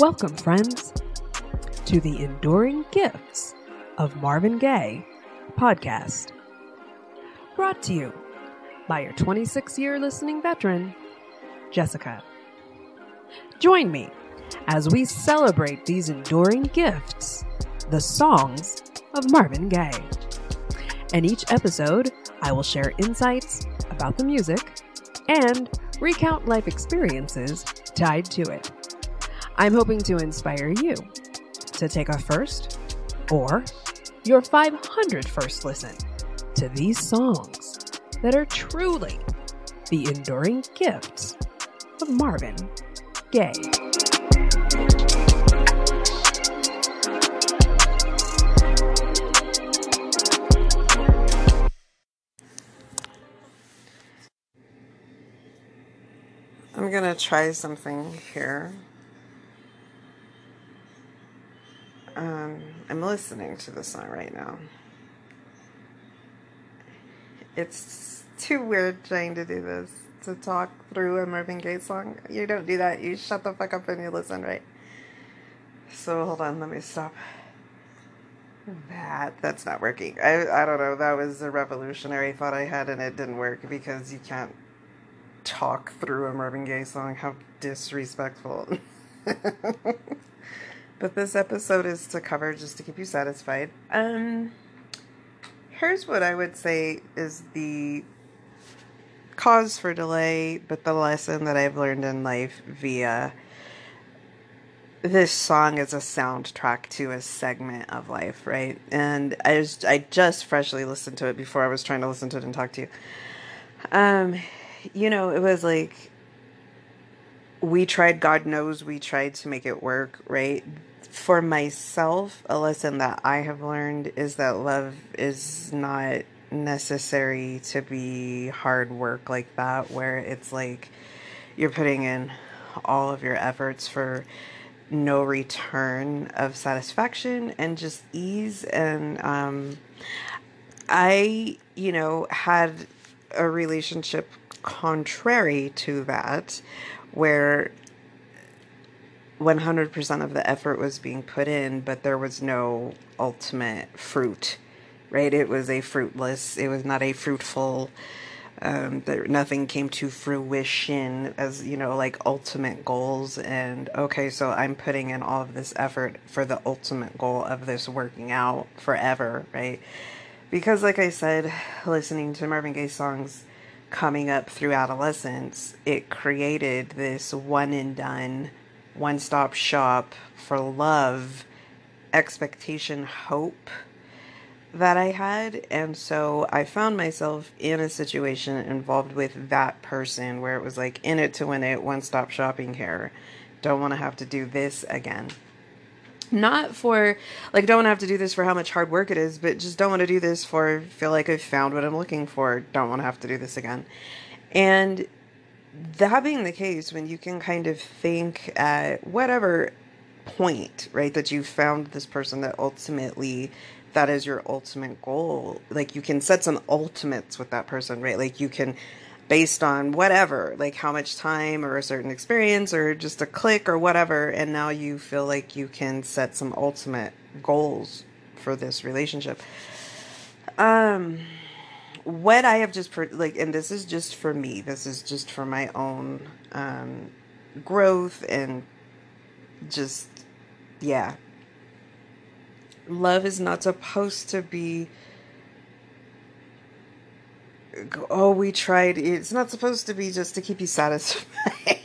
Welcome, friends, to the Enduring Gifts of Marvin Gaye podcast. Brought to you by your 26-year listening veteran, Jessica. Join me as we celebrate these enduring gifts, the songs of Marvin Gaye. In each episode, I will share insights about the music and recount life experiences tied to it. I'm hoping to inspire you to take a first or your 500 first listen to these songs that are truly the enduring gifts of Marvin Gaye. I'm gonna try something here. I'm listening to the song right now. It's too weird trying to do this, to talk through a Marvin Gaye song. You don't do that. You shut the fuck up and you listen, right? So hold on, let me stop. That's not working. I don't know. That was a revolutionary thought I had and it didn't work because you can't talk through a Marvin Gaye song. How disrespectful. But this episode is to cover just to keep you satisfied. Here's what I would say is the cause for delay, but the lesson that I've learned in life via this song as a soundtrack to a segment of life, right? And I just freshly listened to it before I was trying to listen to it and talk to you. It was like, God knows we tried to make it work, right? For myself, a lesson that I have learned is that love is not necessary to be hard work like that, where it's like you're putting in all of your efforts for no return of satisfaction and just ease. And I had a relationship contrary to that, where 100% of the effort was being put in, but there was no ultimate fruit, right? It was not a fruitful, nothing came to fruition as, like ultimate goals. And okay, so I'm putting in all of this effort for the ultimate goal of this working out forever, right? Because like I said, listening to Marvin Gaye songs coming up through adolescence, it created this one and done, one-stop shop for love, expectation, hope that I had. And so I found myself in a situation involved with that person where it was like in it to win it, one-stop shopping here. Don't want to have to do this again. Not for, don't want to have to do this for how much hard work it is, but just don't want to do this for, feel like I've found what I'm looking for. Don't want to have to do this again. And that being the case, when you can kind of think at whatever point, right, that you found this person that ultimately, that is your ultimate goal, like you can set some ultimates with that person, right? Like you can, based on whatever, like how much time or a certain experience or just a click or whatever, and now you feel like you can set some ultimate goals for this relationship. What I have just, and this is just for me, this is just for my own growth and just, yeah. Love is not supposed to be, we tried. It's not supposed to be just to keep you satisfied.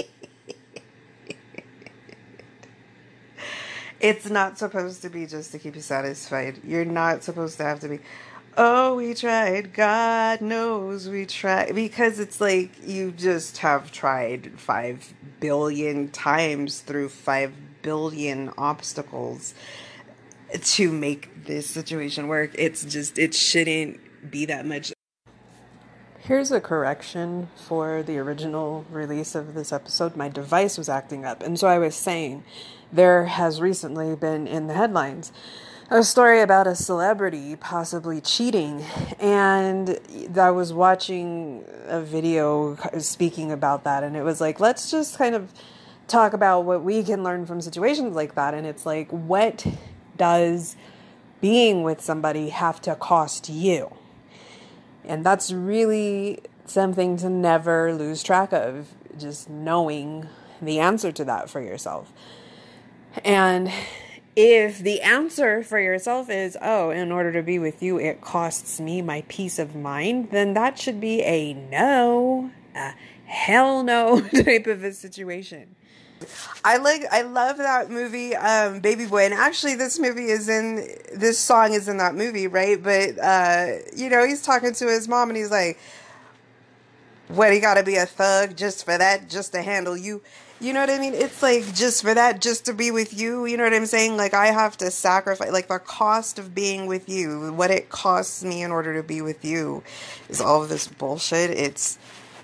It's not supposed to be just to keep you satisfied. You're not supposed to have to be, we tried. God knows we tried. Because it's like you just have tried 5 billion times through 5 billion obstacles to make this situation work. It's just, it shouldn't be that much. Here's a correction for the original release of this episode. My device was acting up. And so I was saying, there has recently been in the headlines a story about a celebrity possibly cheating. And I was watching a video speaking about that. And it was like, let's just kind of talk about what we can learn from situations like that. And it's like, what does being with somebody have to cost you? And that's really something to never lose track of, just knowing the answer to that for yourself. And if the answer for yourself is, oh, in order to be with you, it costs me my peace of mind, then that should be a no, a hell no type of a situation. I love that movie, Baby Boy. And actually this song is in that movie, right? But, he's talking to his mom and he's like, what, he gotta be a thug just for that, just to handle you? You know what I mean? It's like, just for that, just to be with you. You know what I'm saying? Like, I have to sacrifice, like, the cost of being with you, what it costs me in order to be with you is all of this bullshit. It's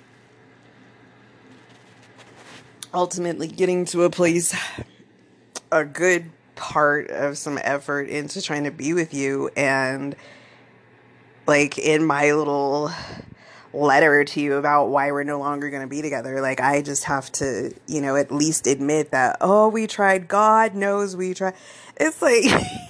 ultimately getting to a place, a good part of some effort into trying to be with you. And like in my little letter to you about why we're no longer going to be together, like I just have to, at least admit that, oh, we tried. God knows we tried. It's like,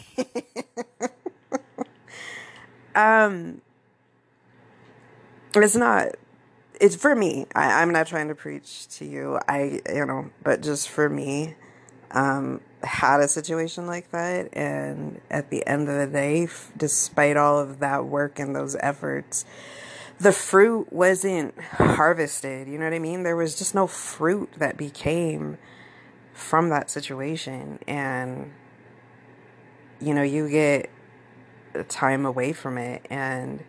it's for me. I'm not trying to preach to you. But just for me, had a situation like that. And at the end of the day, despite all of that work and those efforts, the fruit wasn't harvested. You know what I mean? There was just no fruit that became from that situation. And, you get time away from it. And,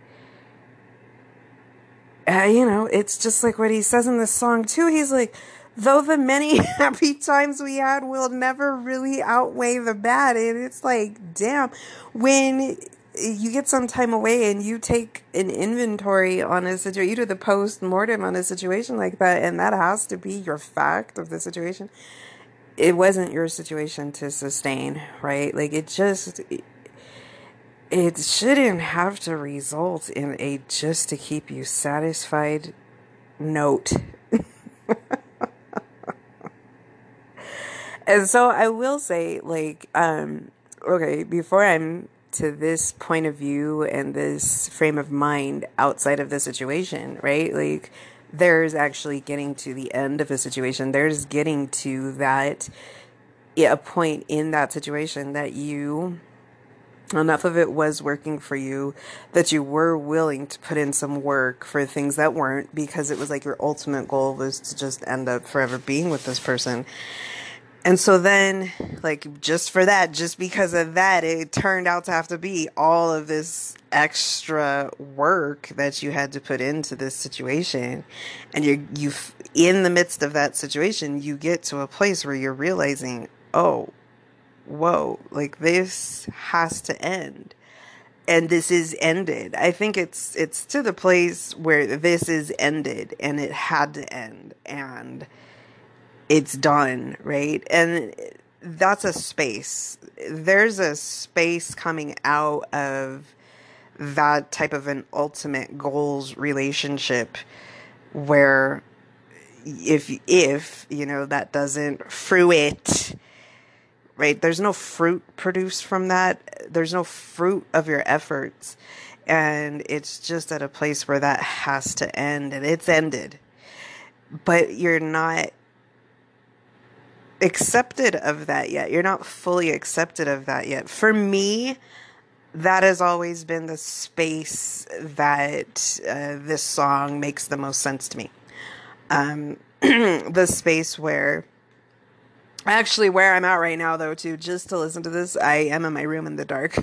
it's just like what he says in this song too. He's like, though the many happy times we had will never really outweigh the bad. And it's like, damn, when you get some time away and you take an inventory on a situation, you do the post-mortem on a situation like that, and that has to be your fact of the situation. It wasn't your situation to sustain, right? Like it shouldn't have to result in a just to keep you satisfied note. And so I will say, like, okay, before I'm to this point of view and this frame of mind outside of the situation, right? Like, there's actually getting to the end of a situation. There's getting to that, a point in that situation that enough of it was working for you, that you were willing to put in some work for things that weren't, because it was like your ultimate goal was to just end up forever being with this person. And so then, like, just because of that, it turned out to have to be all of this extra work that you had to put into this situation. And you in the midst of that situation, you get to a place where you're realizing, oh, whoa, like this has to end. And this is ended. I think it's to the place where this is ended and it had to end and it's done, right? And that's a space. There's a space coming out of that type of an ultimate goals relationship where if that doesn't fruit, right? There's no fruit produced from that. There's no fruit of your efforts. And it's just at a place where that has to end, and it's ended. But you're not accepted of that yet. You're not fully accepted of that yet. For me, that has always been the space that this song makes the most sense to me. The space where I'm at right now, though, too, just to listen to this, I am in my room in the dark.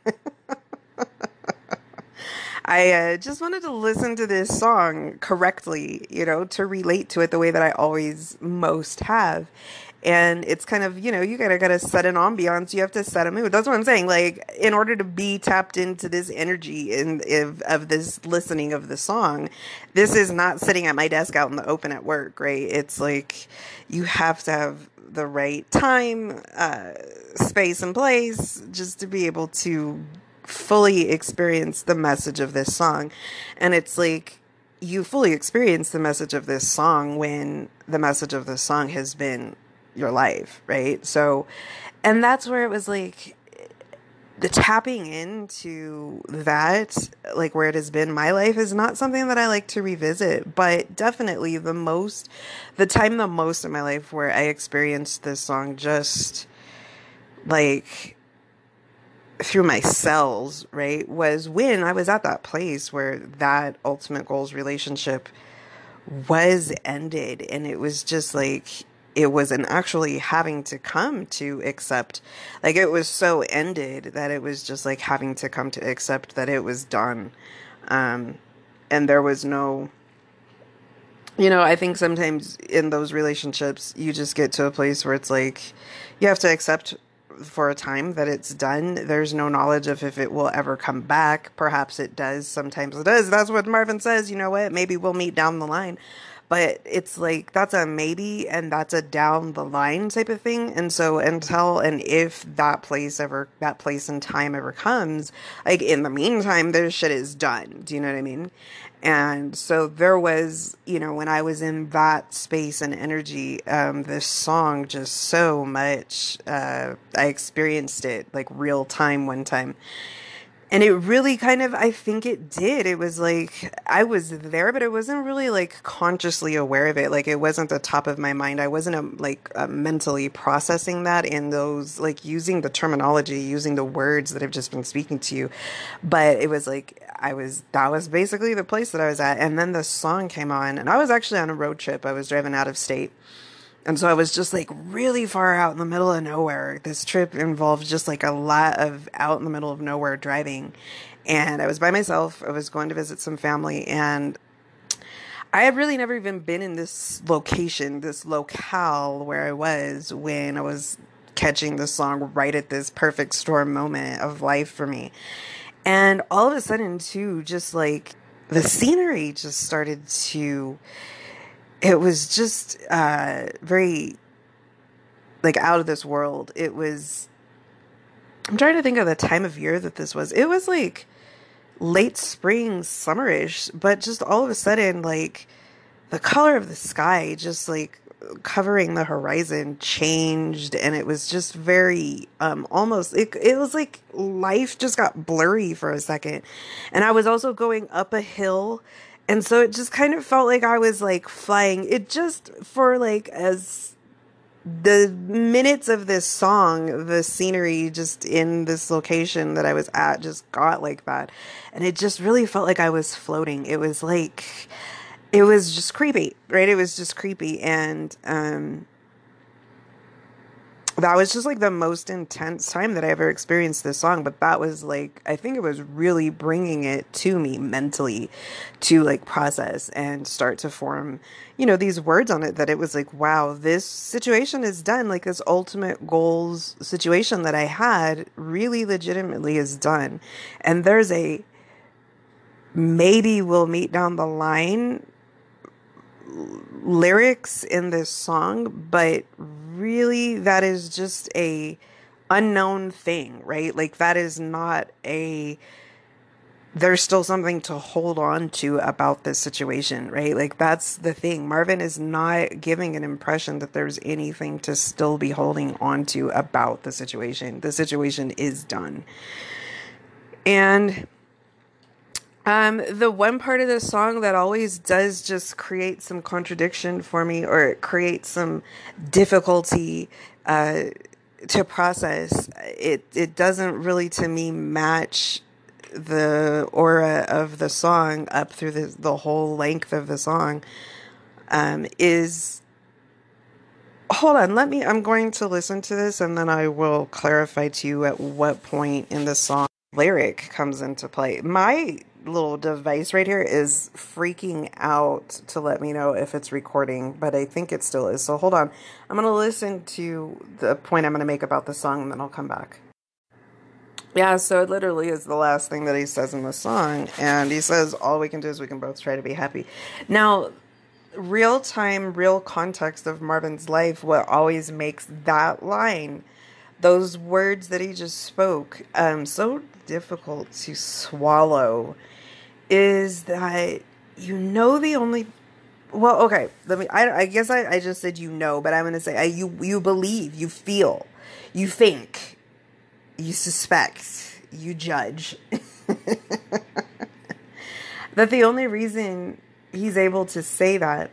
I just wanted to listen to this song correctly, to relate to it the way that I always most have. And it's kind of, you gotta set an ambiance. You have to set a mood. That's what I'm saying. Like, in order to be tapped into this energy of this listening of the song, this is not sitting at my desk out in the open at work, right? It's like you have to have the right time, space, and place just to be able to fully experience the message of this song. And it's like you fully experience the message of this song when the message of this song has been your life, right? So, and that's where it was like the tapping into that, like where it has been my life, is not something that I like to revisit, but definitely the time the most in my life where I experienced this song just like through my cells, right, was when I was at that place where that ultimate goals relationship was ended. And it was just like, it wasn't actually having to come to accept, like it was so ended that it was just like having to come to accept that it was done. Um, and there was no, I think sometimes in those relationships, you just get to a place where it's like you have to accept for a time that it's done. There's no knowledge of if it will ever come back. Perhaps it does. Sometimes it does. That's what Marvin says. You know what? Maybe we'll meet down the line. But it's like that's a maybe and that's a down the line type of thing. And so until and if that place and time ever comes, like in the meantime, their shit is done. Do you know what I mean? And so there was, when I was in that space and energy, this song just so much, I experienced it like real time one time. And it really kind of, I think it did. It was like I was there, but I wasn't really like consciously aware of it. Like it wasn't the top of my mind. I wasn't mentally processing that in those, like using the terminology, using the words that I've just been speaking to you. But it was like that was basically the place that I was at. And then the song came on, and I was actually on a road trip. I was driving out of state. And so I was just like really far out in the middle of nowhere. This trip involved just like a lot of out in the middle of nowhere driving. And I was by myself. I was going to visit some family. And I had really never even been in this location, this locale where I was when I was catching this song right at this perfect storm moment of life for me. And all of a sudden, too, just like the scenery just started to, it was just very like out of this world. It was, I'm trying to think of the time of year that this was. It was like late spring, summerish, but just all of a sudden, like the color of the sky, just like covering the horizon, changed, and it was just very almost it was like life just got blurry for a second. And I was also going up a hill, and so it just kind of felt like I was like flying. It just, for like, as the minutes of this song, the scenery just in this location that I was at just got like that. And it just really felt like I was floating. It was like, it was just creepy, right? It was just creepy. And that was just like the most intense time that I ever experienced this song. But that was like, I think it was really bringing it to me mentally to like process and start to form, these words on it, that it was like, wow, this situation is done. Like this ultimate goals situation that I had really legitimately is done. And there's a maybe we'll meet down the line lyrics in this song, but really that is just a unknown thing, right? Like that is not there's still something to hold on to about this situation, right? Like that's the thing. Marvin is not giving an impression that there's anything to still be holding on to about the situation. The situation is done. And the one part of the song that always does just create some contradiction for me, or it creates some difficulty to process, it doesn't really, to me, match the aura of the song up through the whole length of the song, is, hold on, I'm going to listen to this and then I will clarify to you at what point in the song lyric comes into play. My little device right here is freaking out to let me know if it's recording, but I think it still is. So hold on. I'm going to listen to the point I'm going to make about the song and then I'll come back. Yeah, so it literally is the last thing that he says in the song. And he says, all we can do is we can both try to be happy. Now, real time, real context of Marvin's life, what always makes that line, those words that he just spoke, so difficult to swallow, is that the only Well, okay. I guess I just said you know, but I'm gonna say you believe, you feel, you think, you suspect, you judge that the only reason he's able to say that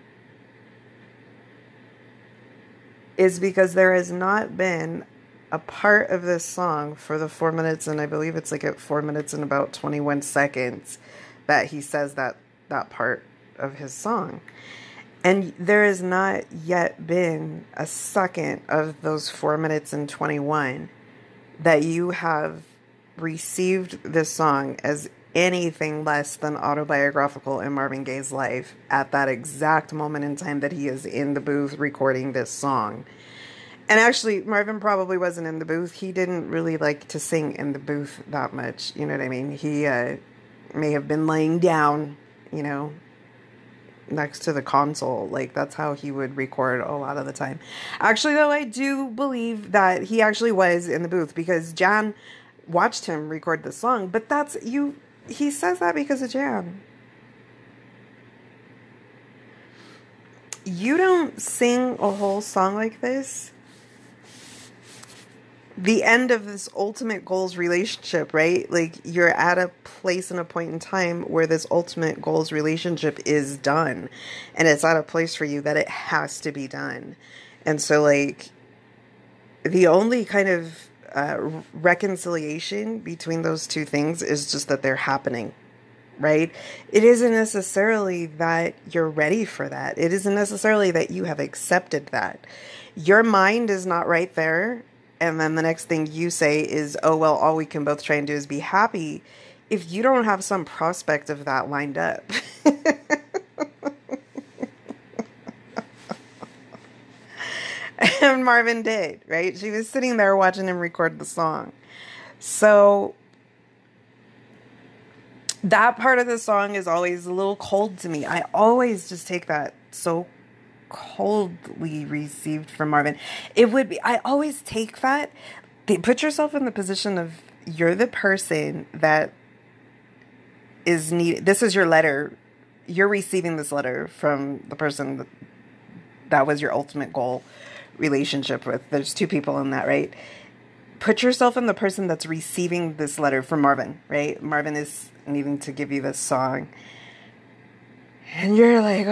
is because there has not been a part of this song for the 4 minutes, and I believe it's like at 4 minutes and about 21 seconds that he says that part of his song. And there has not yet been a second of those 4 minutes and 21 that you have received this song as anything less than autobiographical in Marvin Gaye's life at that exact moment in time that he is in the booth recording this song. And actually, Marvin probably wasn't in the booth. He didn't really like to sing in the booth that much. You know what I mean? He may have been laying down, you know, next to the console. Like, that's how he would record a lot of the time. Actually, though, I do believe that he actually was in the booth because Jan watched him record the song. But he says that because of Jan. You don't sing a whole song like this. The end of this ultimate goals relationship, right? Like, you're at a place and a point in time where this ultimate goals relationship is done. And it's at a place for you that it has to be done. And so, like, the only kind of reconciliation between those two things is just that they're happening, right? It isn't necessarily that you're ready for that. It isn't necessarily that you have accepted that. Your mind is not right there. And then the next thing you say is, oh, well, all we can both try and do is be happy. If you don't have some prospect of that lined up. And Marvin did, right? She was sitting there watching him record the song. So that part of the song is always a little cold to me. I always just take that so coldly received from Marvin. I always take that. Put yourself in the position of you're the person that is needed. This is your letter. You're receiving this letter from the person that was your ultimate goal relationship with. There's two people in that, right? Put yourself in the person that's receiving this letter from Marvin, right? Marvin is needing to give you this song. And you're like,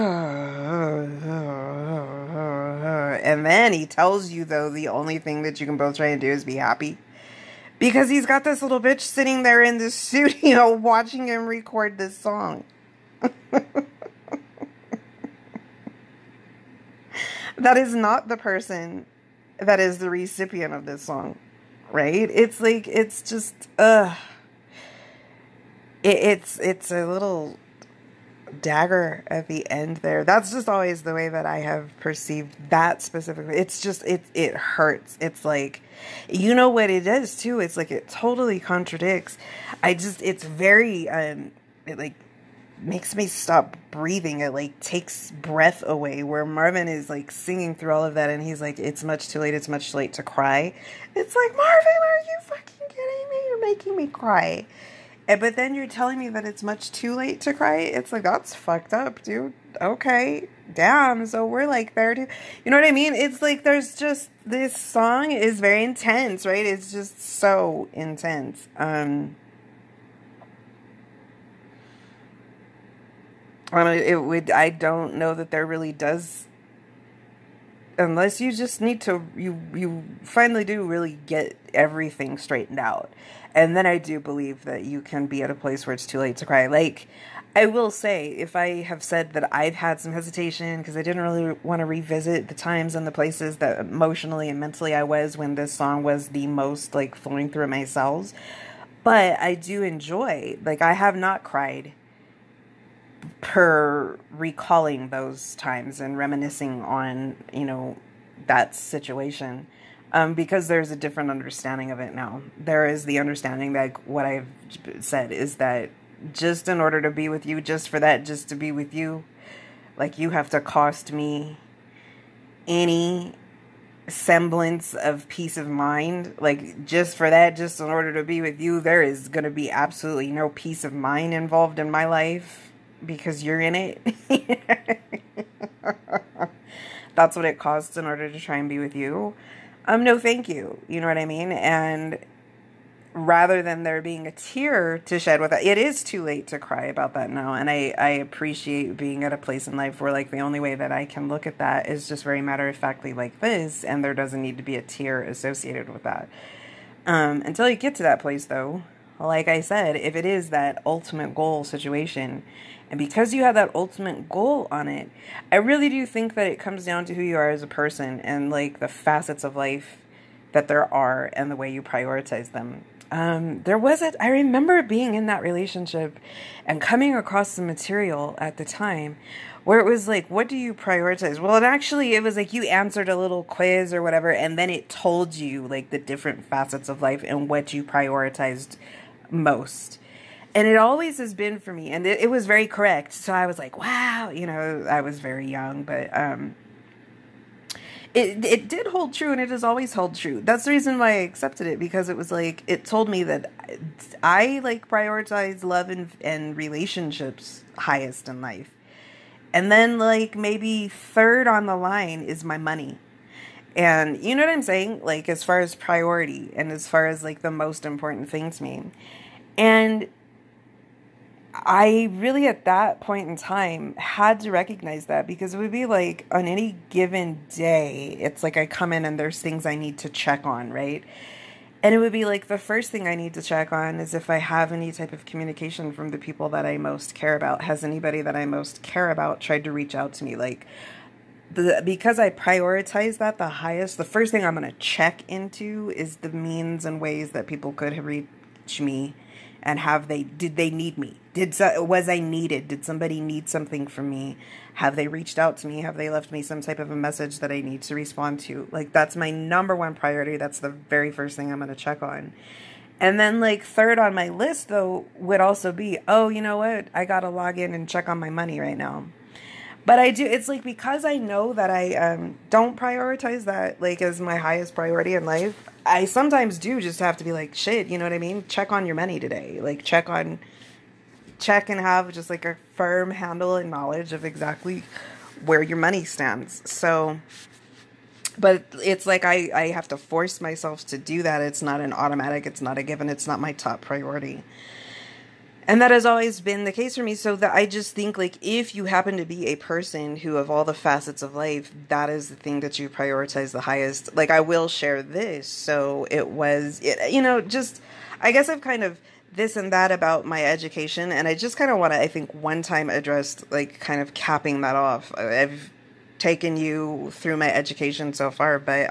and then he tells you, though, the only thing that you can both try and do is be happy. Because he's got this little bitch sitting there in the studio watching him record this song. That is not the person that is the recipient of this song, right? It's like, it's just, it's a little dagger at the end there. That's just always the way that I have perceived that specifically. It's just, it hurts. It's like, you know what it is too? It's like, it totally contradicts. It's very, it like makes me stop breathing. It like takes breath away, where Marvin is like singing through all of that and he's like, it's much too late to cry. It's like, Marvin, are you fucking kidding me? You're making me cry. But then you're telling me that it's much too late to cry. It's like, that's fucked up, dude. Okay, damn. So we're like there too. You know what I mean? It's like, there's just, this song is very intense, right? It's just so intense. I don't know that there really does, unless you just need to, you finally do really get everything straightened out. And then I do believe that you can be at a place where it's too late to cry. Like, I will say, if I have said that I've had some hesitation because I didn't really want to revisit the times and the places that emotionally and mentally I was when this song was the most, like, flowing through my cells. But I do enjoy, like, I have not cried per recalling those times and reminiscing on, you know, that situation. Because there's a different understanding of it now. There is the understanding that what I've said is that just in order to be with you, just to be with you, like, you have to cost me any semblance of peace of mind. Like, just for that, just in order to be with you, there is going to be absolutely no peace of mind involved in my life. because you're in it. That's what it costs in order to try and be with you. No, thank you. You know what I mean? And rather than there being a tear to shed with it is too late to cry about that now. And I appreciate being at a place in life where, like, the only way that I can look at that is just very matter-of-factly like this, and there doesn't need to be a tear associated with that. Until you get to that place, though, like I said, if it is that ultimate goal situation, and because you have that ultimate goal on it, I really do think that it comes down to who you are as a person and, like, the facets of life that there are and the way you prioritize them. I remember being in that relationship and coming across some material at the time where it was like, what do you prioritize? Well, it was like you answered a little quiz or whatever, and then it told you, like, the different facets of life and what you prioritized most. And it always has been for me, and it was very correct. So I was like, wow, I was very young, but it did hold true, and it has always held true. That's the reason why I accepted it, because it was like, it told me that I like prioritize love and relationships highest in life. And then, like, maybe third on the line is my money. And you know what I'm saying? Like, as far as priority and as far as, like, the most important thing to me. And I really, at that point in time, had to recognize that, because it would be like, on any given day, it's like I come in and there's things I need to check on, right? And it would be like, the first thing I need to check on is if I have any type of communication from the people that I most care about. Has anybody that I most care about tried to reach out to me? Like, because I prioritize that the highest, the first thing I'm going to check into is the means and ways that people could have reached me. And did they need me? Was I needed? Did somebody need something from me? Have they reached out to me? Have they left me some type of a message that I need to respond to? Like, that's my number one priority. That's the very first thing I'm going to check on. And then, like, third on my list, though, would also be, oh, you know what? I got to log in and check on my money right now. But I do, it's like, because I know that I don't prioritize that, like, as my highest priority in life, I sometimes do just have to be like, shit, you know what I mean? Check on your money today. Like, check and have just, like, a firm handle and knowledge of exactly where your money stands. So, but it's like, I have to force myself to do that. It's not an automatic, it's not a given, it's not my top priority. And that has always been the case for me. So that I just think, like, if you happen to be a person who, of all the facets of life, that is the thing that you prioritize the highest. Like, I will share this. So it was, just, I guess I've kind of this and that about my education. And I just kind of want to, I think, one time address, like, kind of capping that off. I've taken you through my education so far, but,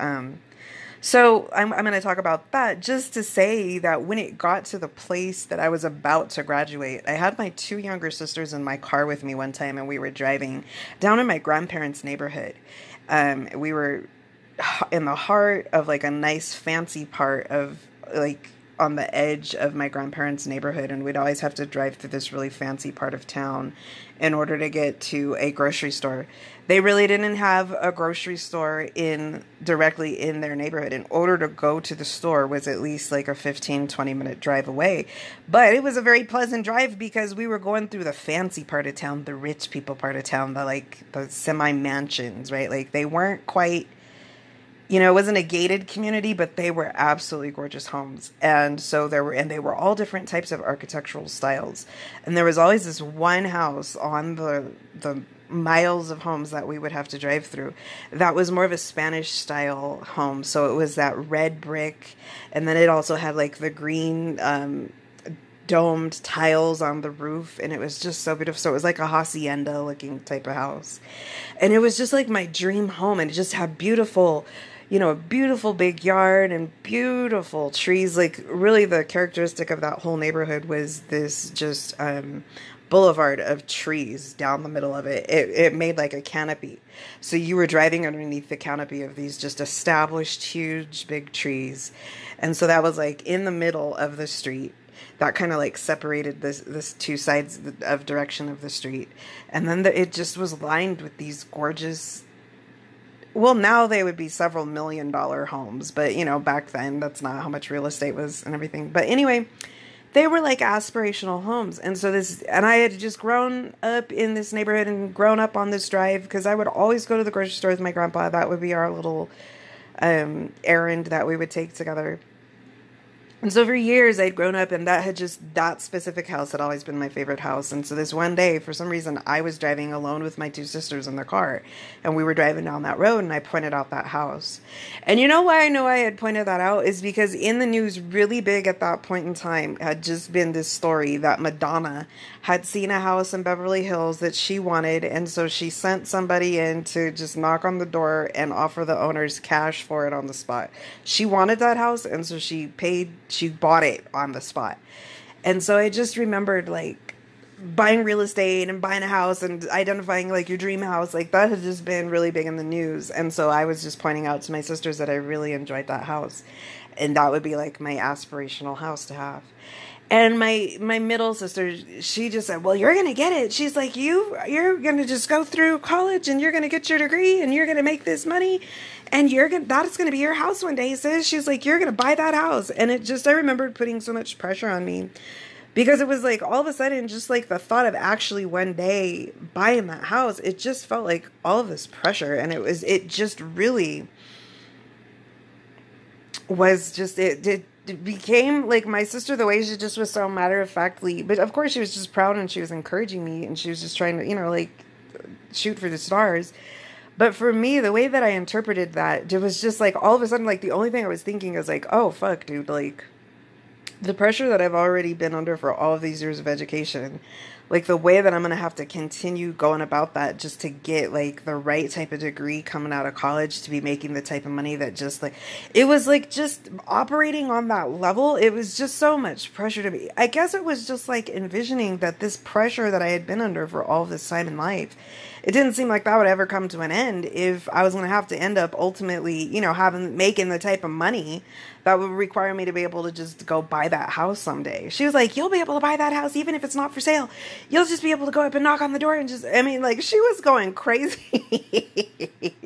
so I'm going to talk about that just to say that when it got to the place that I was about to graduate, I had my two younger sisters in my car with me one time, and we were driving down in my grandparents' neighborhood. We were in the heart of, like, a nice fancy part of, like, on the edge of my grandparents' neighborhood, and we'd always have to drive through this really fancy part of town in order to get to a grocery store. They really didn't have a grocery store directly in their neighborhood. In order to go to the store was at least like a 15-20 minute drive away. But it was a very pleasant drive because we were going through the fancy part of town, the rich people part of town, the semi-mansions, right? Like, they weren't quite, it wasn't a gated community, but they were absolutely gorgeous homes. And so they were all different types of architectural styles. And there was always this one house on the miles of homes that we would have to drive through that was more of a Spanish style home. So it was that red brick, and then it also had, like, the green domed tiles on the roof, and it was just so beautiful. So it was like a hacienda looking type of house, and it was just like my dream home. And it just had beautiful, a beautiful big yard and beautiful trees. Like, really the characteristic of that whole neighborhood was this just boulevard of trees down the middle of it. It made like a canopy. So you were driving underneath the canopy of these just established huge big trees. And so that was like in the middle of the street. That kind of like separated this two sides of direction of the street. And then it just was lined with these gorgeous, well, now they would be several $1 million homes, but back then that's not how much real estate was and everything. But anyway, they were like aspirational homes. And so and I had just grown up in this neighborhood and grown up on this drive because I would always go to the grocery store with my grandpa. That would be our little errand that we would take together. And so for years I'd grown up, and that specific house had always been my favorite house. And so this one day, for some reason, I was driving alone with my two sisters in the car, and we were driving down that road, and I pointed out that house. And you know why I know I had pointed that out is because in the news really big at that point in time had just been this story that Madonna had seen a house in Beverly Hills that she wanted, and so she sent somebody in to just knock on the door and offer the owners cash for it on the spot. She wanted that house, and so she bought it on the spot. And so I just remembered like buying real estate and buying a house and identifying like your dream house. Like that had just been really big in the news. And so I was just pointing out to my sisters that I really enjoyed that house. And that would be like my aspirational house to have. And my middle sister, she just said, well, you're going to get it. She's like, you're going to just go through college and you're going to get your degree and you're going to make this money and that's going to be your house one day, sis. She's like, you're going to buy that house. And I remembered putting so much pressure on me because it was like all of a sudden, just like the thought of actually one day buying that house, it just felt like all of this pressure. And it just really was just, it became like my sister, the way she just was so matter-of-factly, but of course she was just proud and she was encouraging me and she was just trying to, like shoot for the stars. But for me, the way that I interpreted that, it was just like all of a sudden, like the only thing I was thinking is like, oh fuck, dude, like the pressure that I've already been under for all of these years of education, like the way that I'm going to have to continue going about that just to get like the right type of degree coming out of college to be making the type of money that just like, it was like just operating on that level. It was just so much pressure to me. I guess it was just like envisioning that this pressure that I had been under for all of this time in life, it didn't seem like that would ever come to an end if I was going to have to end up ultimately, making the type of money that would require me to be able to just go buy that house someday. She was like, you'll be able to buy that house even if it's not for sale. You'll just be able to go up and knock on the door and she was going crazy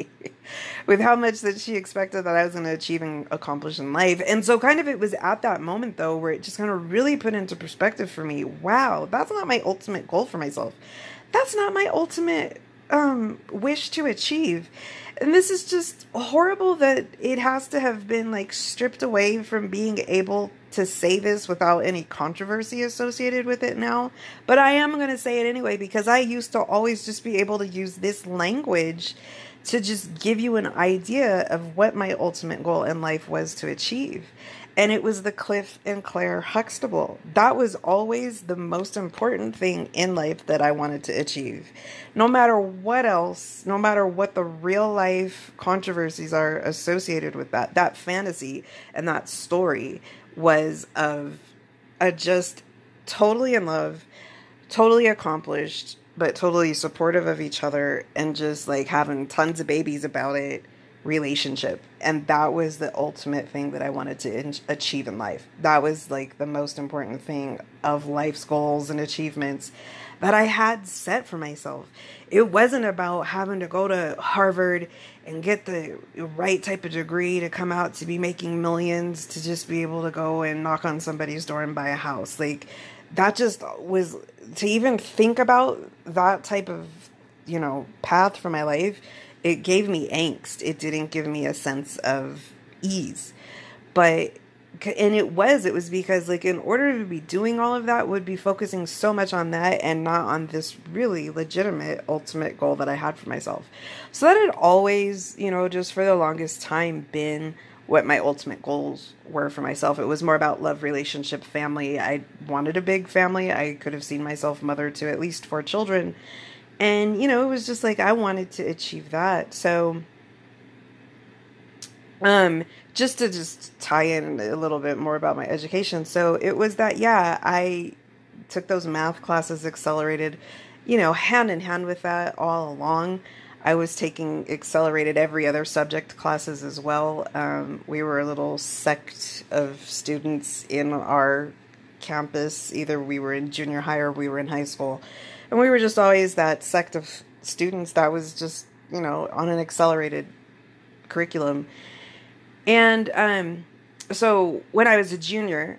with how much that she expected that I was going to achieve and accomplish in life. And so kind of it was at that moment though, where it just kind of really put into perspective for me, wow, that's not my ultimate goal for myself. That's not my ultimate wish to achieve. And this is just horrible that it has to have been like stripped away from being able to say this without any controversy associated with it now. But I am going to say it anyway, because I used to always just be able to use this language to just give you an idea of what my ultimate goal in life was to achieve. And it was the Cliff and Claire Huxtable. That was always the most important thing in life that I wanted to achieve. No matter what else, no matter what the real life controversies are associated with that fantasy and that story was of a just totally in love, totally accomplished, but totally supportive of each other and just like having tons of babies about it relationship. And that was the ultimate thing that I wanted to achieve in life. That was like the most important thing of life's goals and achievements that I had set for myself. It wasn't about having to go to Harvard and get the right type of degree to come out to be making millions to just be able to go and knock on somebody's door and buy a house. Like that just was, to even think about that type of, path for my life, it gave me angst. It didn't give me a sense of ease. It was because like in order to be doing all of that would be focusing so much on that and not on this really legitimate ultimate goal that I had for myself. So that had always, just for the longest time been what my ultimate goals were for myself. It was more about love, relationship, family. I wanted a big family. I could have seen myself mother to at least 4 children. And, it was just like, I wanted to achieve that. So, just to tie in a little bit more about my education. So it was that, I took those math classes accelerated, hand in hand with that all along. I was taking accelerated every other subject classes as well. We were a little sect of students in our campus. Either we were in junior high or we were in high school. And we were just always that sect of students that was just, on an accelerated curriculum. And so when I was a junior,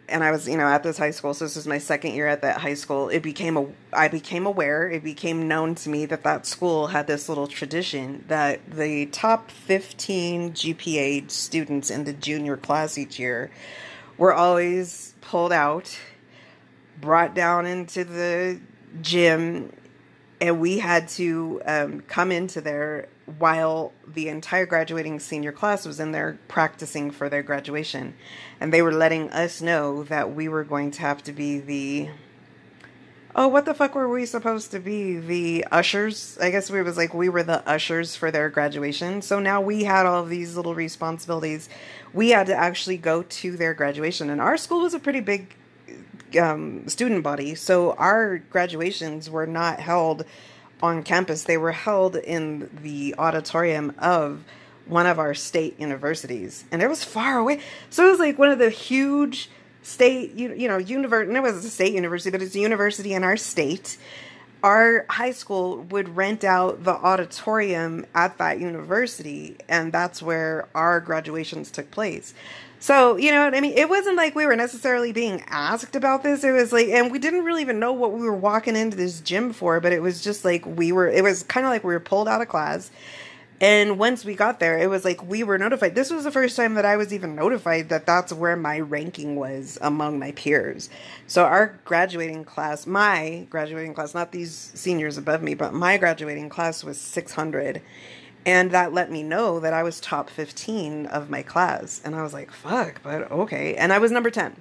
and I was, at this high school. So this was my second year at that high school. I became aware, it became known to me that school had this little tradition that the top 15 GPA students in the junior class each year were always pulled out, brought down into the gym, and we had to come into there while the entire graduating senior class was in there practicing for their graduation. And they were letting us know that we were going to have to be what the fuck were we supposed to be? The ushers? I guess we were the ushers for their graduation. So now we had all of these little responsibilities. We had to actually go to their graduation. And our school was a pretty big student body. So our graduations were not held on campus. They were held in the auditorium of one of our state universities, and it was far away. So it was like one of the huge state, university, and it was a state university, but it's a university in our state. Our high school would rent out the auditorium at that university, and that's where our graduations took place. So, you know what I mean? It wasn't like we were necessarily being asked about this. It was like, and we didn't really even know what we were walking into this gym for, but it was just like it was kind of like we were pulled out of class. And once we got there, it was like we were notified. This was the first time that I was even notified that that's where my ranking was among my peers. So our graduating class, my graduating class, not these seniors above me, but my graduating class was 600. And that let me know that I was top 15 of my class. And I was like, fuck, but okay. And I was number 10.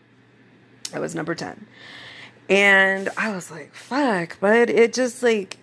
And I was like, fuck, but it just like,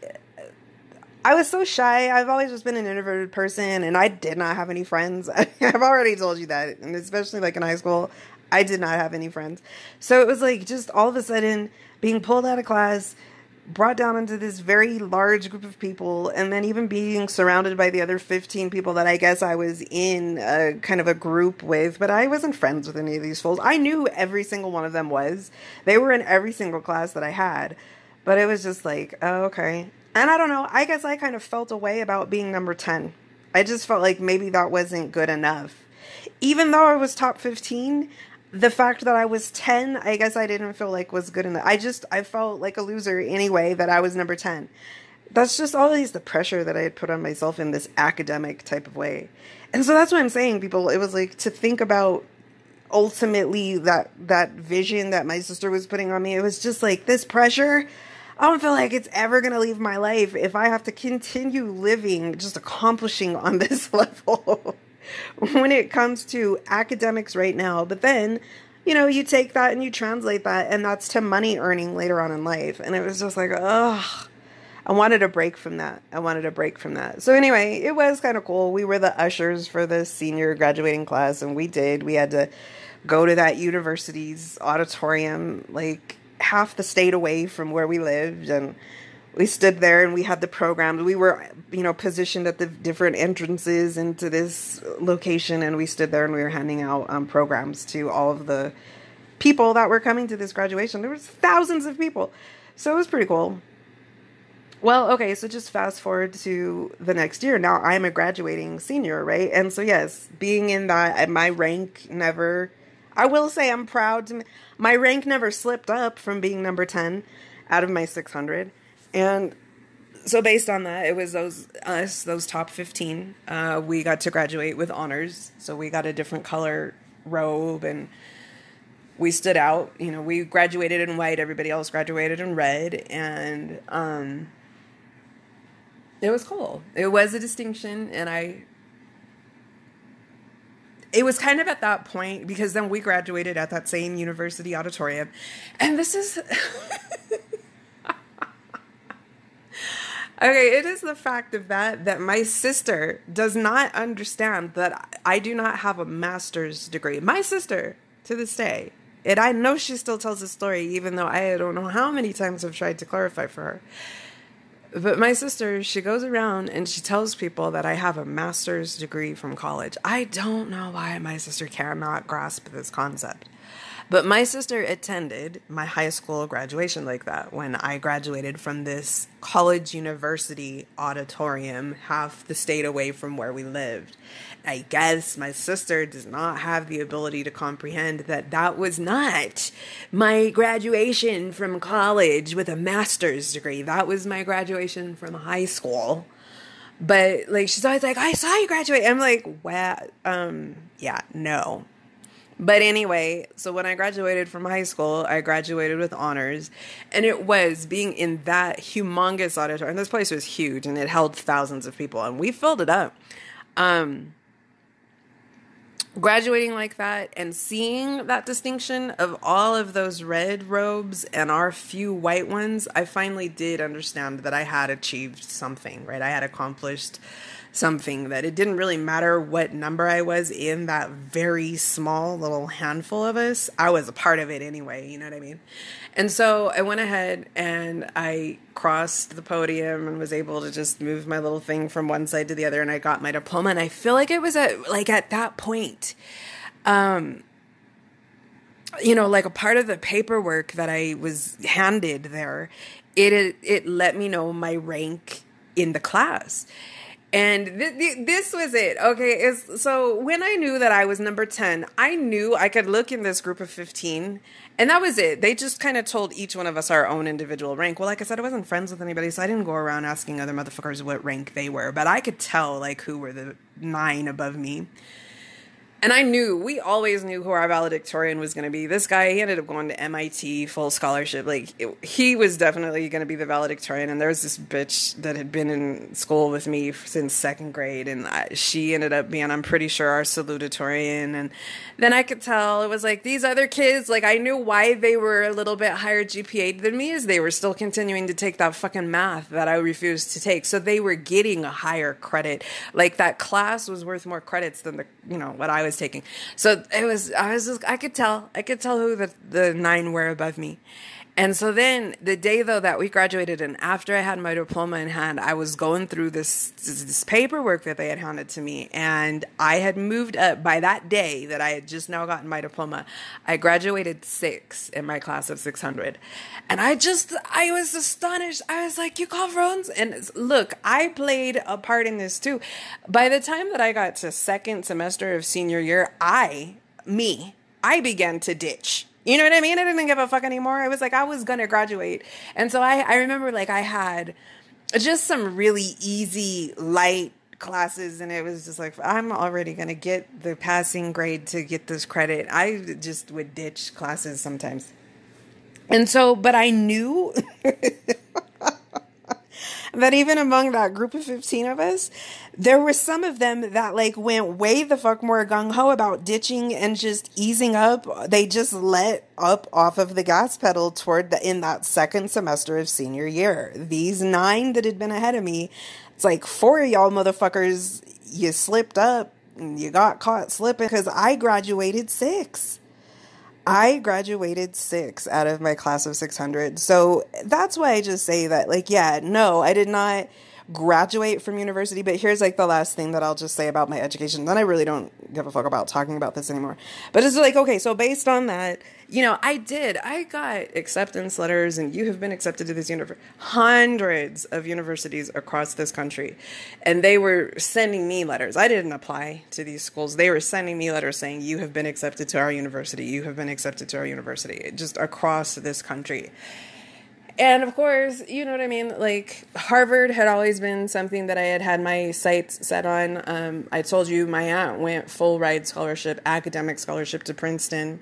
I was so shy. I've always just been an introverted person, and I did not have any friends. I've already told you that. And especially like in high school, I did not have any friends. So it was like just all of a sudden being pulled out of class, brought down into this very large group of people, and then even being surrounded by the other 15 people that I guess I was in a kind of a group with, but I wasn't friends with any of these fools. I knew who every single one of them was. They were in every single class that I had, but it was just like, oh, okay. And I don't know, I guess I kind of felt a way about being number 10. I just felt like maybe that wasn't good enough. Even though I was top 15, the fact that I was 10, I guess I didn't feel like was good enough. I felt like a loser anyway that I was number 10. That's just always the pressure that I had put on myself in this academic type of way. And so that's what I'm saying, people. It was like to think about ultimately that vision that my sister was putting on me. It was just like this pressure. I don't feel like it's ever going to leave my life if I have to continue living, just accomplishing on this level. When it comes to academics right now. But then, you take that and you translate that, and that's to money earning later on in life. And it was just like, ugh, I wanted a break from that. So anyway, it was kind of cool. We were the ushers for the senior graduating class, and we had to go to that university's auditorium, like half the state away from where we lived, and we stood there and we had the program. We were, positioned at the different entrances into this location, and we stood there and we were handing out programs to all of the people that were coming to this graduation. There was thousands of people. So it was pretty cool. Well, okay, so just fast forward to the next year. Now I'm a graduating senior, right? And so yes, being in that, my rank never, I will say I'm proud. My rank never slipped up from being number 10 out of my 600. And so based on that, it was those top 15. We got to graduate with honors. So we got a different color robe, and we stood out. We graduated in white. Everybody else graduated in red. And it was cool. It was a distinction. And it was kind of at that point, because then we graduated at that same university auditorium. And this is... Okay, it is the fact of that my sister does not understand that I do not have a master's degree. My sister, to this day, and I know she still tells the story, even though I don't know how many times I've tried to clarify for her. But my sister, she goes around and she tells people that I have a master's degree from college. I don't know why my sister cannot grasp this concept. But my sister attended my high school graduation like that when I graduated from this college university auditorium half the state away from where we lived. I guess my sister does not have the ability to comprehend that that was not my graduation from college with a master's degree. That was my graduation from high school. But like, she's always like, I saw you graduate. I'm like, what? Yeah, no. But anyway, so when I graduated from high school, I graduated with honors, and it was being in that humongous auditorium. This place was huge, and it held thousands of people, and we filled it up. Graduating like that and seeing that distinction of all of those red robes and our few white ones, I finally did understand that I had achieved something, right? I had accomplished something, that it didn't really matter what number I was in that very small little handful of us. I was a part of it anyway, you know what I mean? And so I went ahead and I crossed the podium and was able to just move my little thing from one side to the other, and I got my diploma. And I feel like it was at that point, like a part of the paperwork that I was handed there, it let me know my rank in the class. And this was it. Okay. So when I knew that I was number 10, I knew I could look in this group of 15, and that was it. They just kind of told each one of us our own individual rank. Well, like I said, I wasn't friends with anybody, so I didn't go around asking other motherfuckers what rank they were, but I could tell like who were the 9 above me. And we always knew who our valedictorian was going to be. This guy, he ended up going to MIT, full scholarship. He was definitely going to be the valedictorian. And there was this bitch that had been in school with me since 2nd grade. And she ended up being, I'm pretty sure, our salutatorian. And then I could tell it was like these other kids, like I knew why they were a little bit higher GPA than me, is they were still continuing to take that fucking math that I refused to take. So they were getting a higher credit. Like that class was worth more credits than what I was taking. So I could tell who the 9 were above me. And so then the day though that we graduated, and after I had my diploma in hand, I was going through this paperwork that they had handed to me, and I had moved up by that day that I had just now gotten my diploma. I graduated 6 in my class of 600. And I was astonished. I was like, you call Vrones? And look, I played a part in this too. By the time that I got to 2nd semester of senior year, I began to ditch. You know what I mean? I didn't give a fuck anymore. I was like, I was going to graduate. And so I remember I had just some really easy, light classes. And it was just like, I'm already going to get the passing grade to get this credit. I just would ditch classes sometimes. And so, but I knew that even among that group of 15 of us, there were some of them that went way the fuck more gung-ho about ditching and just easing up. They just let up off of the gas pedal in that 2nd semester of senior year. These 9 that had been ahead of me, it's like 4 of y'all motherfuckers, you slipped up and you got caught slipping, because I graduated 6. I graduated 6 out of my class of 600. So that's why I just say that, I did not graduate from university. But here's the last thing that I'll just say about my education. Then I really don't give a fuck about talking about this anymore. But it's okay, so based on that, I got acceptance letters, and you have been accepted to this university, hundreds of universities across this country. And they were sending me letters. I didn't apply to these schools. They were sending me letters saying, you have been accepted to our university. You have been accepted to our university, just across this country. And of course, you know what I mean? Harvard had always been something that I had my sights set on. I told you my aunt went full ride scholarship, academic scholarship to Princeton.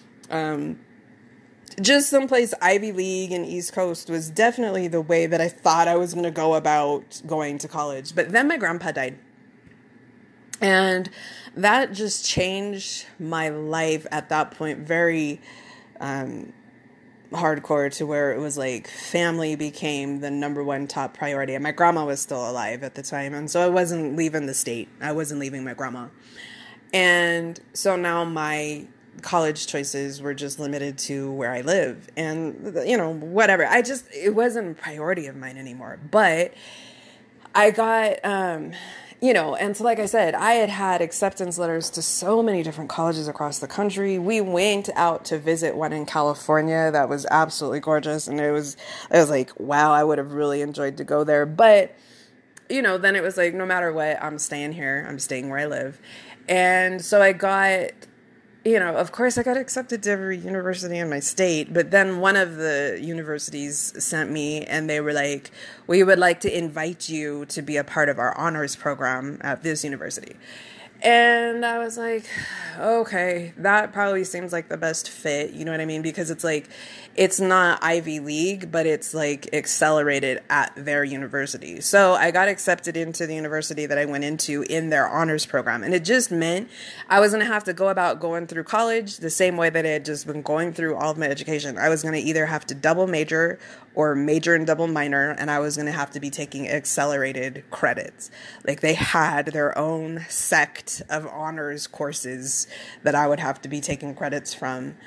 Just someplace Ivy League and East Coast was definitely the way that I thought I was going to go about going to college. But then my grandpa died. And that just changed my life at that point very hardcore, to where it was family became the number 1 top priority. And my grandma was still alive at the time. And so I wasn't leaving the state. I wasn't leaving my grandma. And so now my college choices were just limited to where I live. And, whatever. it wasn't a priority of mine anymore. But I got And so like I said, I had acceptance letters to so many different colleges across the country. We went out to visit one in California that was absolutely gorgeous. And it was like, wow, I would have really enjoyed to go there. But, then it was like, no matter what, I'm staying here. I'm staying where I live. And so I got, of course I got accepted to every university in my state, but then one of the universities sent me and they were like, we would like to invite you to be a part of our honors program at this university. And I was like, okay, that probably seems like the best fit. You know what I mean? Because it's like, it's not Ivy League, but it's like accelerated at their university. So I got accepted into the university that I went into in their honors program. And it just meant I was going to have to go about going through college the same way that I had just been going through all of my education. I was going to either have to double major or major and double minor, and I was going to have to be taking accelerated credits. Like they had their own sect of honors courses that I would have to be taking credits from,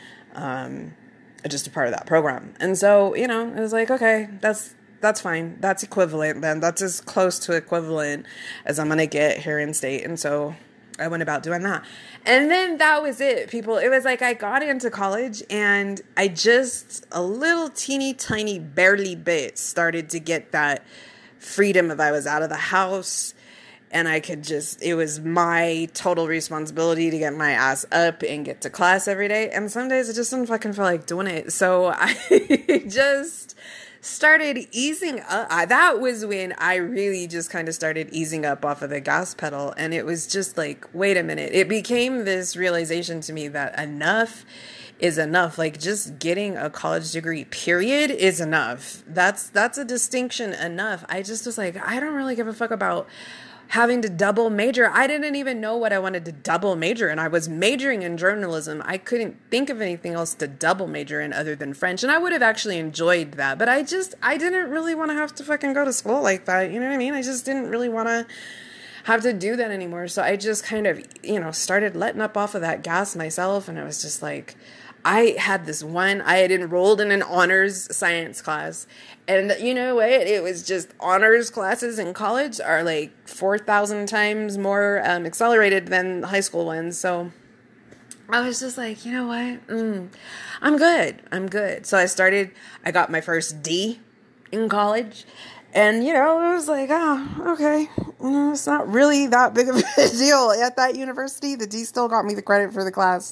just a part of that program. And so, it was like, okay, that's fine. That's equivalent then. That's as close to equivalent as I'm going to get here in state. And so I went about doing that. And then that was it, people. It was like I got into college and I just a little teeny tiny barely bit started to get that freedom of I was out of the house and I could it was my total responsibility to get my ass up and get to class every day. And some days I just didn't fucking feel like doing it. So I just started easing up. That was when I really just kind of started easing up off of the gas pedal. And it was just like, wait a minute. It became this realization to me that enough is enough. Like just getting a college degree, period, is enough. That's a distinction enough. I just was like, I don't really give a fuck about having to double major. I didn't even know what I wanted to double major in. I was majoring in journalism. I couldn't think of anything else to double major in other than French. And I would have actually enjoyed that. But I didn't really want to have to fucking go to school like that. You know what I mean? I just didn't really want to have to do that anymore. So I just kind of, started letting up off of that gas myself. And it was just like, I had enrolled in an honors science class. And you know what? It was just honors classes in college are like 4,000 times more accelerated than high school ones. So I was just like, you know what? I'm good. So I got my first D in college. And, it was like, okay. It's not really that big of a deal at that university. The D still got me the credit for the class.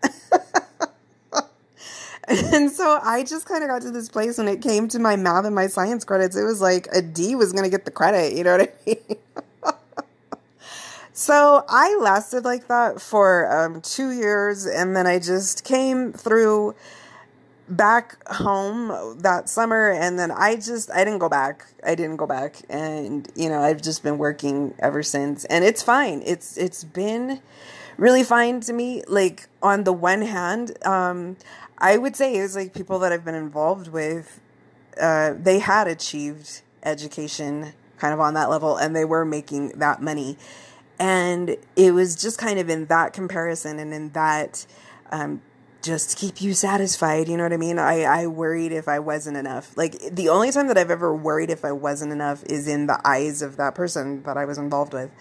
And so I just kind of got to this place when it came to my math and my science credits. It was like a D was going to get the credit. You know what I mean? So I lasted like that for 2 years. And then I just came through back home that summer. And then I didn't go back. And, I've just been working ever since. And it's fine. It's been really fine to me. Like on the one hand, I would say it was like people that I've been involved with, they had achieved education kind of on that level and they were making that money. And it was just kind of in that comparison and in that, just to keep you satisfied. You know what I mean? I worried if I wasn't enough. Like the only time that I've ever worried if I wasn't enough is in the eyes of that person that I was involved with.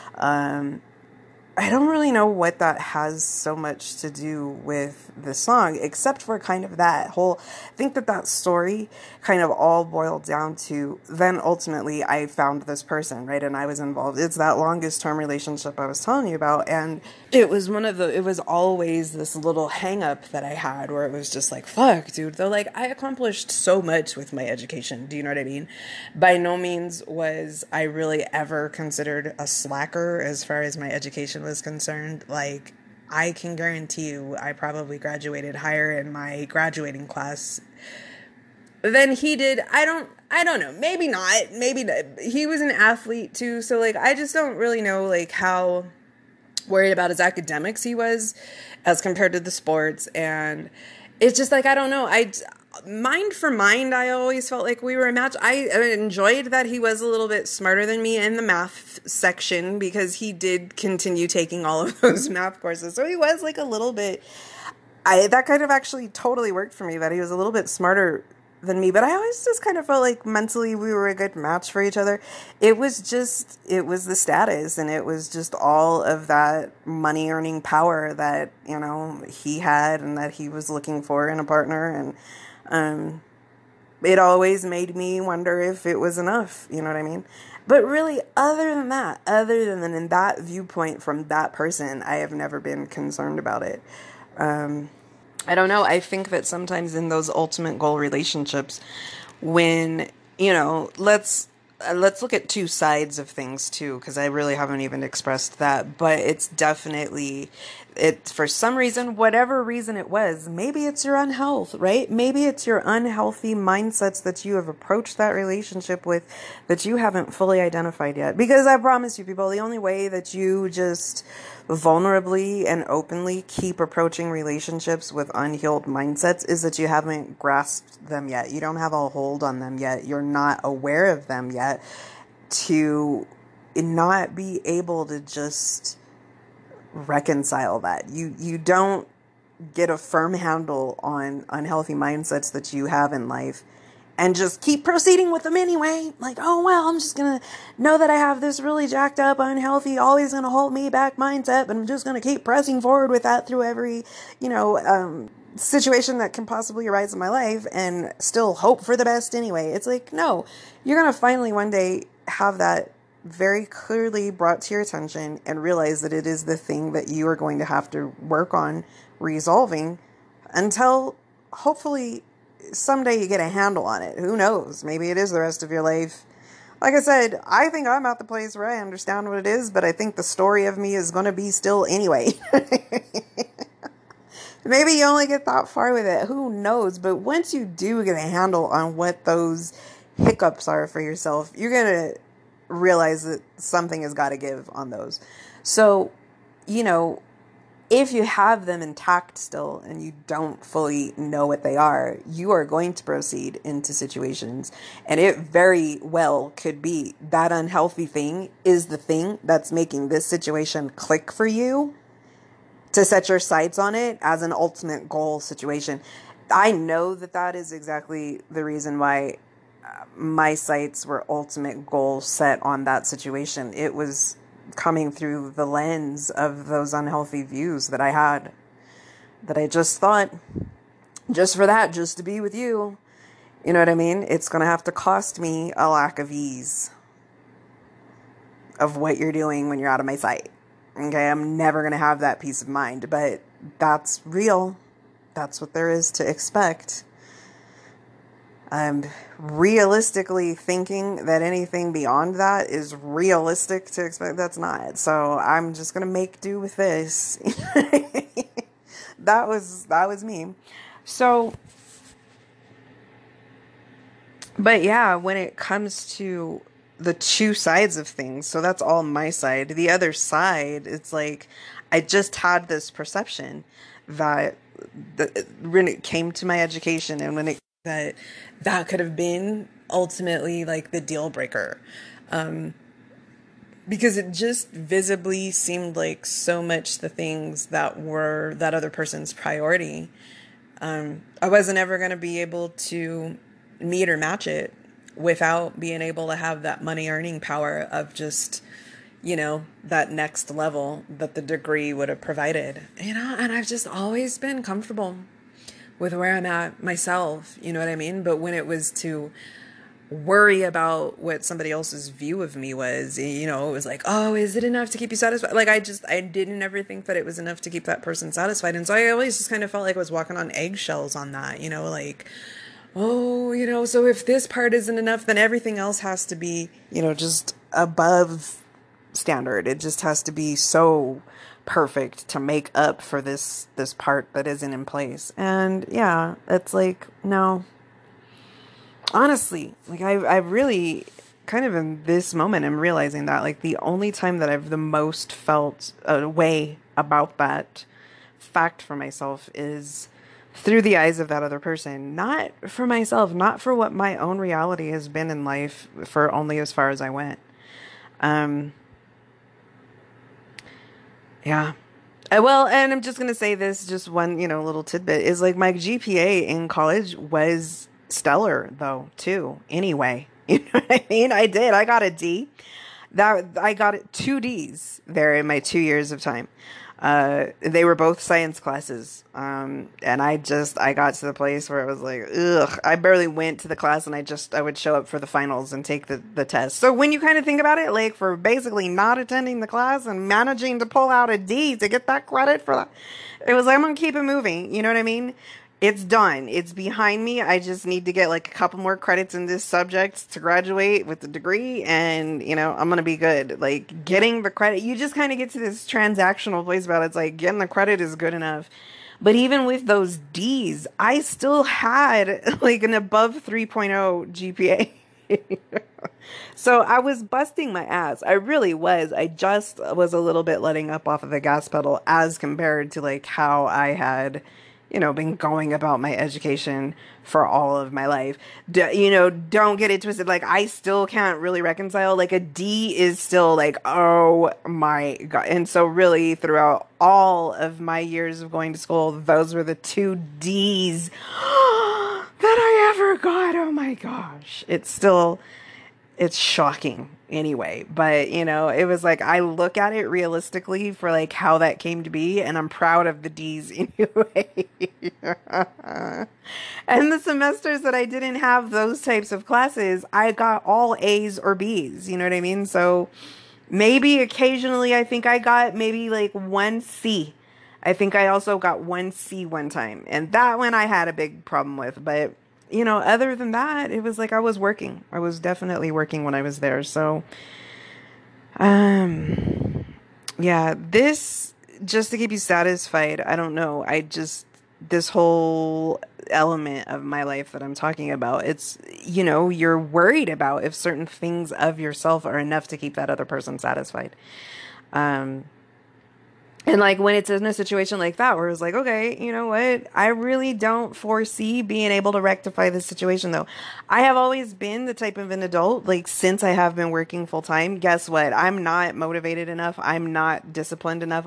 I don't really know what that has so much to do with the song, except for kind of that whole, I think that story kind of all boiled down to, then ultimately I found this person, right? And I was involved. It's that longest term relationship I was telling you about. And it was it was always this little hang up that I had where it was just like, fuck, dude. Though, like, I accomplished so much with my education. Do you know what I mean? By no means was I really ever considered a slacker as far as my education was concerned. Like, I can guarantee you I probably graduated higher in my graduating class than he did. I don't know. Maybe not. He was an athlete too. So like, I just don't really know like how worried about his academics he was as compared to the sports. And it's just like, I don't know. Mind for mind, I always felt like we were a match. I enjoyed that he was a little bit smarter than me in the math section because he did continue taking all of those math courses. So he was like a little bit, that kind of actually totally worked for me, that he was a little bit smarter than me, but I always just kind of felt like mentally we were a good match for each other. It was the status, and it was just all of that money earning power that, he had and that he was looking for in a partner. And, it always made me wonder if it was enough, you know what I mean? But really, other than in that viewpoint from that person, I have never been concerned about it. I don't know. I think that sometimes in those ultimate goal relationships, when, let's look at two sides of things too, because I really haven't even expressed that, but it's definitely, for some reason, whatever reason it was, maybe it's your unhealth, right? Maybe it's your unhealthy mindsets that you have approached that relationship with that you haven't fully identified yet. Because I promise you, people, the only way that you just vulnerably and openly keep approaching relationships with unhealed mindsets is that you haven't grasped them yet. You don't have a hold on them yet. You're not aware of them yet to not be able to just reconcile that. You don't get a firm handle on unhealthy mindsets that you have in life and just keep proceeding with them anyway. Like, oh, well, I'm just going to know that I have this really jacked up, unhealthy, always going to hold me back mindset, but I'm just going to keep pressing forward with that through every, situation that can possibly arise in my life and still hope for the best anyway. It's like, no, you're going to finally one day have that very clearly brought to your attention and realize that it is the thing that you are going to have to work on resolving until hopefully someday you get a handle on it. Who knows? Maybe it is the rest of your life. Like I said, I think I'm at the place where I understand what it is, but I think the story of me is going to be still anyway. Maybe you only get that far with it. Who knows? But once you do get a handle on what those hiccups are for yourself, you're going to realize that something has got to give on those. So, if you have them intact still and you don't fully know what they are, you are going to proceed into situations. And it very well could be that unhealthy thing is the thing that's making this situation click for you to set your sights on it as an ultimate goal situation. I know that is exactly the reason why my sights were ultimate goal set on that situation. It was coming through the lens of those unhealthy views that I had, that I just thought, just to be with you, you know what I mean? It's going to have to cost me a lack of ease of what you're doing when you're out of my sight. Okay, I'm never going to have that peace of mind, but that's real. That's what there is to expect. I'm realistically thinking that anything beyond that is realistic to expect. That's not. So I'm just going to make do with this. That was me. So, but yeah, when it comes to the two sides of things, so that's all my side. The other side, it's like, I just had this perception that when it came to my education and when it that could have been ultimately like the deal breaker. Because it just visibly seemed like so much the things that were that other person's priority. I wasn't ever going to be able to meet or match it without being able to have that money earning power of just, that next level that the degree would have provided, and I've just always been comfortable with where I'm at myself, you know what I mean? But when it was to worry about what somebody else's view of me was, it was like, oh, is it enough to keep you satisfied? Like, I didn't ever think that it was enough to keep that person satisfied. And so I always just kind of felt like I was walking on eggshells on that, like, oh, so if this part isn't enough, then everything else has to be, just above standard. It just has to be so perfect to make up for this part that isn't in place. And yeah, it's like, no, honestly, like I really kind of in this moment I'm realizing that like the only time that I've the most felt a way about that fact for myself is through the eyes of that other person, not for myself, not for what my own reality has been in life for only as far as I went. Yeah. Well, and I'm just going to say this, just one, little tidbit is like my GPA in college was stellar though, too. Anyway, you know what I mean? I did. I got a D. That I got it 2 Ds there in my 2 years of time. They were both science classes. And I got to the place where it was like, ugh, I barely went to the class and I would show up for the finals and take the test. So when you kind of think about it, like for basically not attending the class and managing to pull out a D to get that credit for that, it was like, I'm going to keep it moving. You know what I mean? It's done. It's behind me. I just need to get like a couple more credits in this subject to graduate with the degree, and I'm gonna be good. Like getting the credit, you just kind of get to this transactional place about it. It's like getting the credit is good enough. But even with those D's, I still had like an above 3.0 GPA. So I was busting my ass. I really was. I just was a little bit letting up off of the gas pedal as compared to like how I had, been going about my education for all of my life. Don't get it twisted. Like, I still can't really reconcile. Like, a D is still like, oh my God. And so, really, throughout all of my years of going to school, those were the 2 Ds that I ever got. Oh my gosh. It's shocking anyway, but it was like, I look at it realistically for like how that came to be, and I'm proud of the D's anyway. And the semesters that I didn't have those types of classes, I got all A's or B's, you know what I mean? So maybe occasionally I think I got maybe like 1 C. I think I also got 1 C one time, and that one I had a big problem with, but other than that, it was like I was working. I was definitely working when I was there. So, yeah, this, just to keep you satisfied, I don't know. This whole element of my life that I'm talking about, it's, you're worried about if certain things of yourself are enough to keep that other person satisfied. And like when it's in a situation like that where it's like, okay, you know what? I really don't foresee being able to rectify this situation though. I have always been the type of an adult, like since I have been working full time, guess what? I'm not motivated enough. I'm not disciplined enough.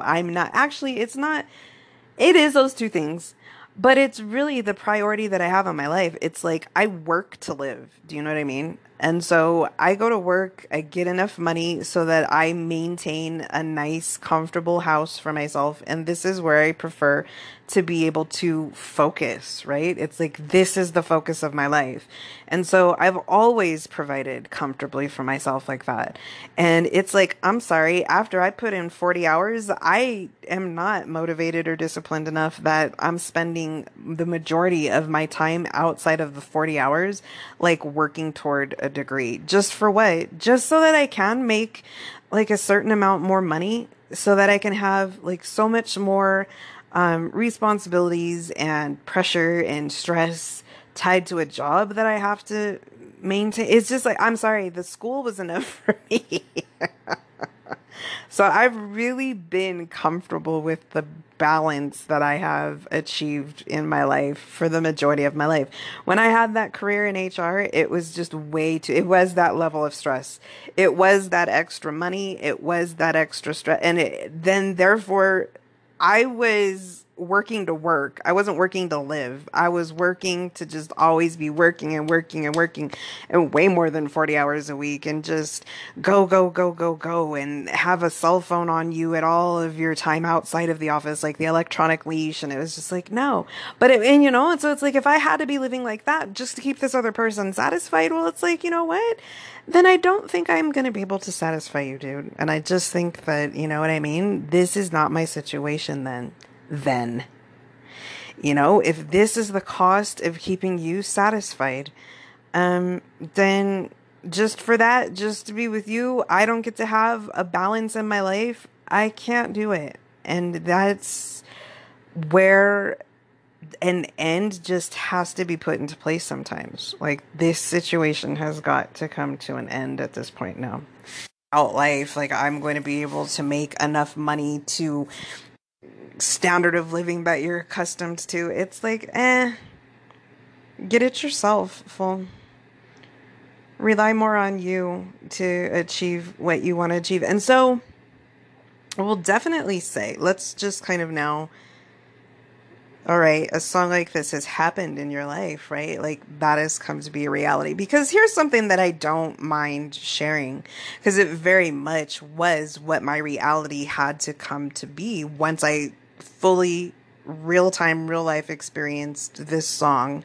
It is those two things, but it's really the priority that I have in my life. It's like I work to live. Do you know what I mean? And so I go to work, I get enough money so that I maintain a nice, comfortable house for myself. And this is where I prefer to be able to focus, right? It's like, this is the focus of my life. And so I've always provided comfortably for myself like that. And it's like, I'm sorry, after I put in 40 hours, I am not motivated or disciplined enough that I'm spending the majority of my time outside of the 40 hours, like working toward a degree. Just for what? Just so that I can make like a certain amount more money, so that I can have like so much more responsibilities and pressure and stress tied to a job that I have to maintain. It's just like, I'm sorry, the school was enough for me. So I've really been comfortable with the balance that I have achieved in my life for the majority of my life. When I had that career in HR, it was just it was that level of stress. It was that extra money. It was that extra stress. And then therefore I was working to work. I wasn't working to live. I was working to just always be working and working and working, and way more than 40 hours a week, and just go, go, go, go, go, and have a cell phone on you at all of your time outside of the office, like the electronic leash. And it was just like, no. And so it's like, if I had to be living like that just to keep this other person satisfied, well, it's like, you know what? Then I don't think I'm going to be able to satisfy you, dude. And I just think that, you know what I mean? This is not my situation then, if this is the cost of keeping you satisfied, then just for that, just to be with you, I don't get to have a balance in my life. I can't do it. And that's where an end just has to be put into place sometimes. Like, this situation has got to come to an end at this point now. Out life, like, I'm going to be able to make enough money to standard of living that you're accustomed to. It's like, get it yourself, fool. Rely more on you to achieve what you want to achieve. And so I will definitely say, let's just kind of now all right, a song like this has happened in your life, right? Like that has come to be a reality. Because here's something that I don't mind sharing, because it very much was what my reality had to come to be once I fully real time, real life experienced this song,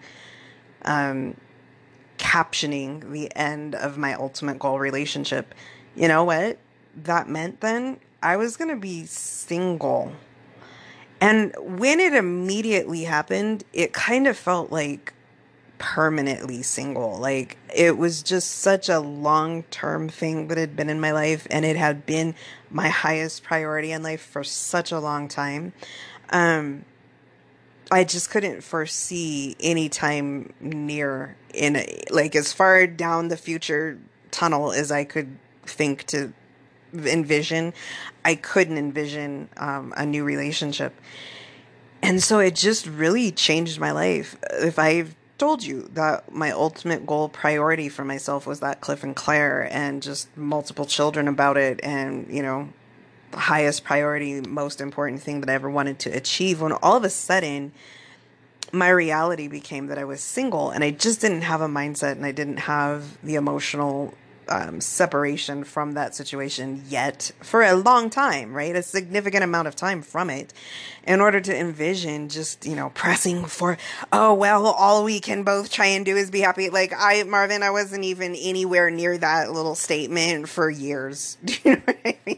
captioning the end of my ultimate goal relationship. You know what? That meant then I was going to be single. And when it immediately happened, it kind of felt like permanently single. Like it was just such a long term thing that had been in my life, and it had been my highest priority in life for such a long time. Um, I just couldn't foresee any time near like as far down the future tunnel as I could think to envision. I couldn't envision a new relationship. And so it just really changed my life. If I've told you that my ultimate goal priority for myself was that Cliff and Claire and just multiple children about it, and, the highest priority, most important thing that I ever wanted to achieve, when all of a sudden my reality became that I was single, and I just didn't have a mindset, and I didn't have the emotional separation from that situation yet for a long time, right? A significant amount of time from it, in order to envision just, pressing for, oh, well, all we can both try and do is be happy. Like Marvin, I wasn't even anywhere near that little statement for years. Do you know what I mean?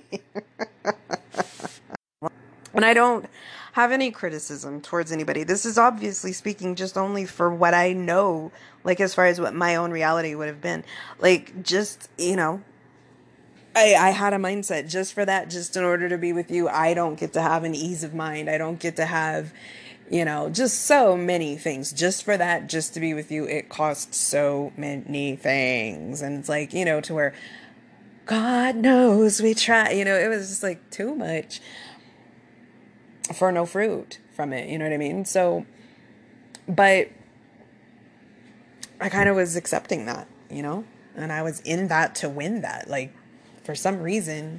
And I don't have any criticism towards anybody. This is obviously speaking just only for what I know, like as far as what my own reality would have been. Like, just, I had a mindset just for that, just in order to be with you. I don't get to have an ease of mind. I don't get to have, just so many things. Just for that, just to be with you, it costs so many things. And it's like, to where God knows we try, it was just like too much for no fruit from it. You know what I mean? So, but I kind of was accepting that, and I was in that to win that. Like, for some reason,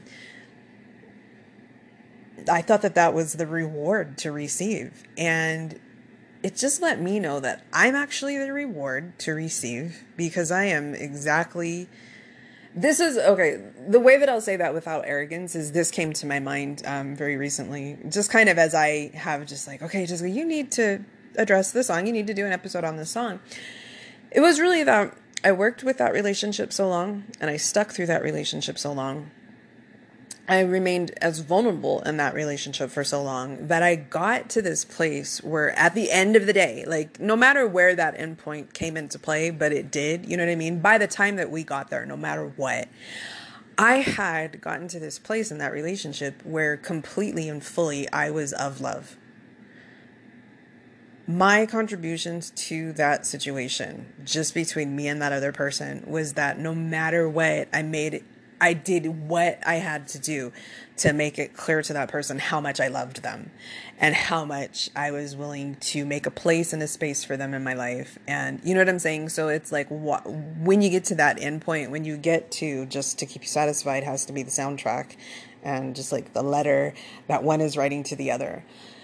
I thought that that was the reward to receive. And it just let me know that I'm actually the reward to receive, because I am exactly... This is, okay, the way that I'll say that without arrogance is this came to my mind very recently. Just kind of as I have just like, okay, just you need to address this song. You need to do an episode on this song. It was really that I worked with that relationship so long, and I stuck through that relationship so long. I remained as vulnerable in that relationship for so long that I got to this place where at the end of the day, like no matter where that endpoint came into play, but it did, you know what I mean? By the time that we got there, no matter what, I had gotten to this place in that relationship where completely and fully I was of love. My contributions to that situation, just between me and that other person, was that no matter what, I did what I had to do to make it clear to that person how much I loved them and how much I was willing to make a place and a space for them in my life. And you know what I'm saying? So it's like, when you get to that end point, when you get to Just to Keep You Satisfied has to be the soundtrack, and just like the letter that one is writing to the other.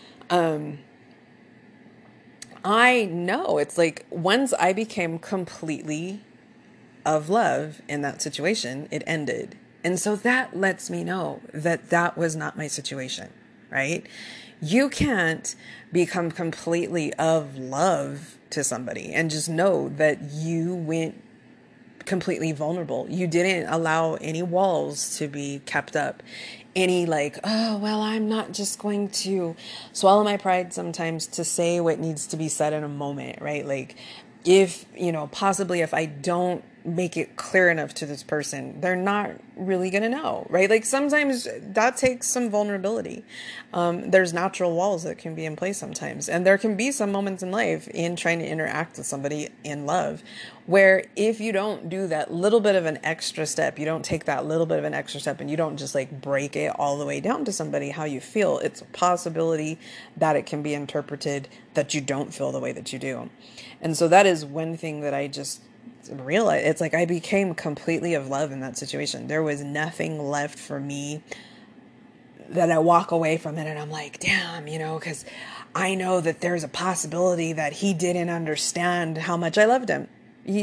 I know it's like once I became completely of love in that situation, it ended. And so that lets me know that that was not my situation, right? You can't become completely of love to somebody and just know that you went completely vulnerable. You didn't allow any walls to be kept up. Any like, oh, well, I'm not just going to swallow my pride sometimes to say what needs to be said in a moment, right? Like if, possibly if I don't make it clear enough to this person, they're not really going to know, right? Like sometimes that takes some vulnerability. There's natural walls that can be in place sometimes. And there can be some moments in life in trying to interact with somebody in love where if you don't do that little bit of an extra step, you don't take that little bit of an extra step and you don't just like break it all the way down to somebody how you feel, it's a possibility that it can be interpreted that you don't feel the way that you do. And so that is one thing that I just realize. It's like I became completely of love in that situation. There was nothing left for me that I walk away from it and I'm like, damn, because I know that there's a possibility that he didn't understand how much I loved him.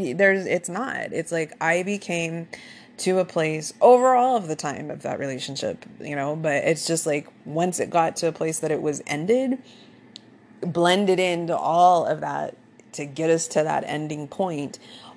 It's like I became to a place over all of the time of that relationship, but it's just like once it got to a place that it was ended, blended into all of that to get us to that ending point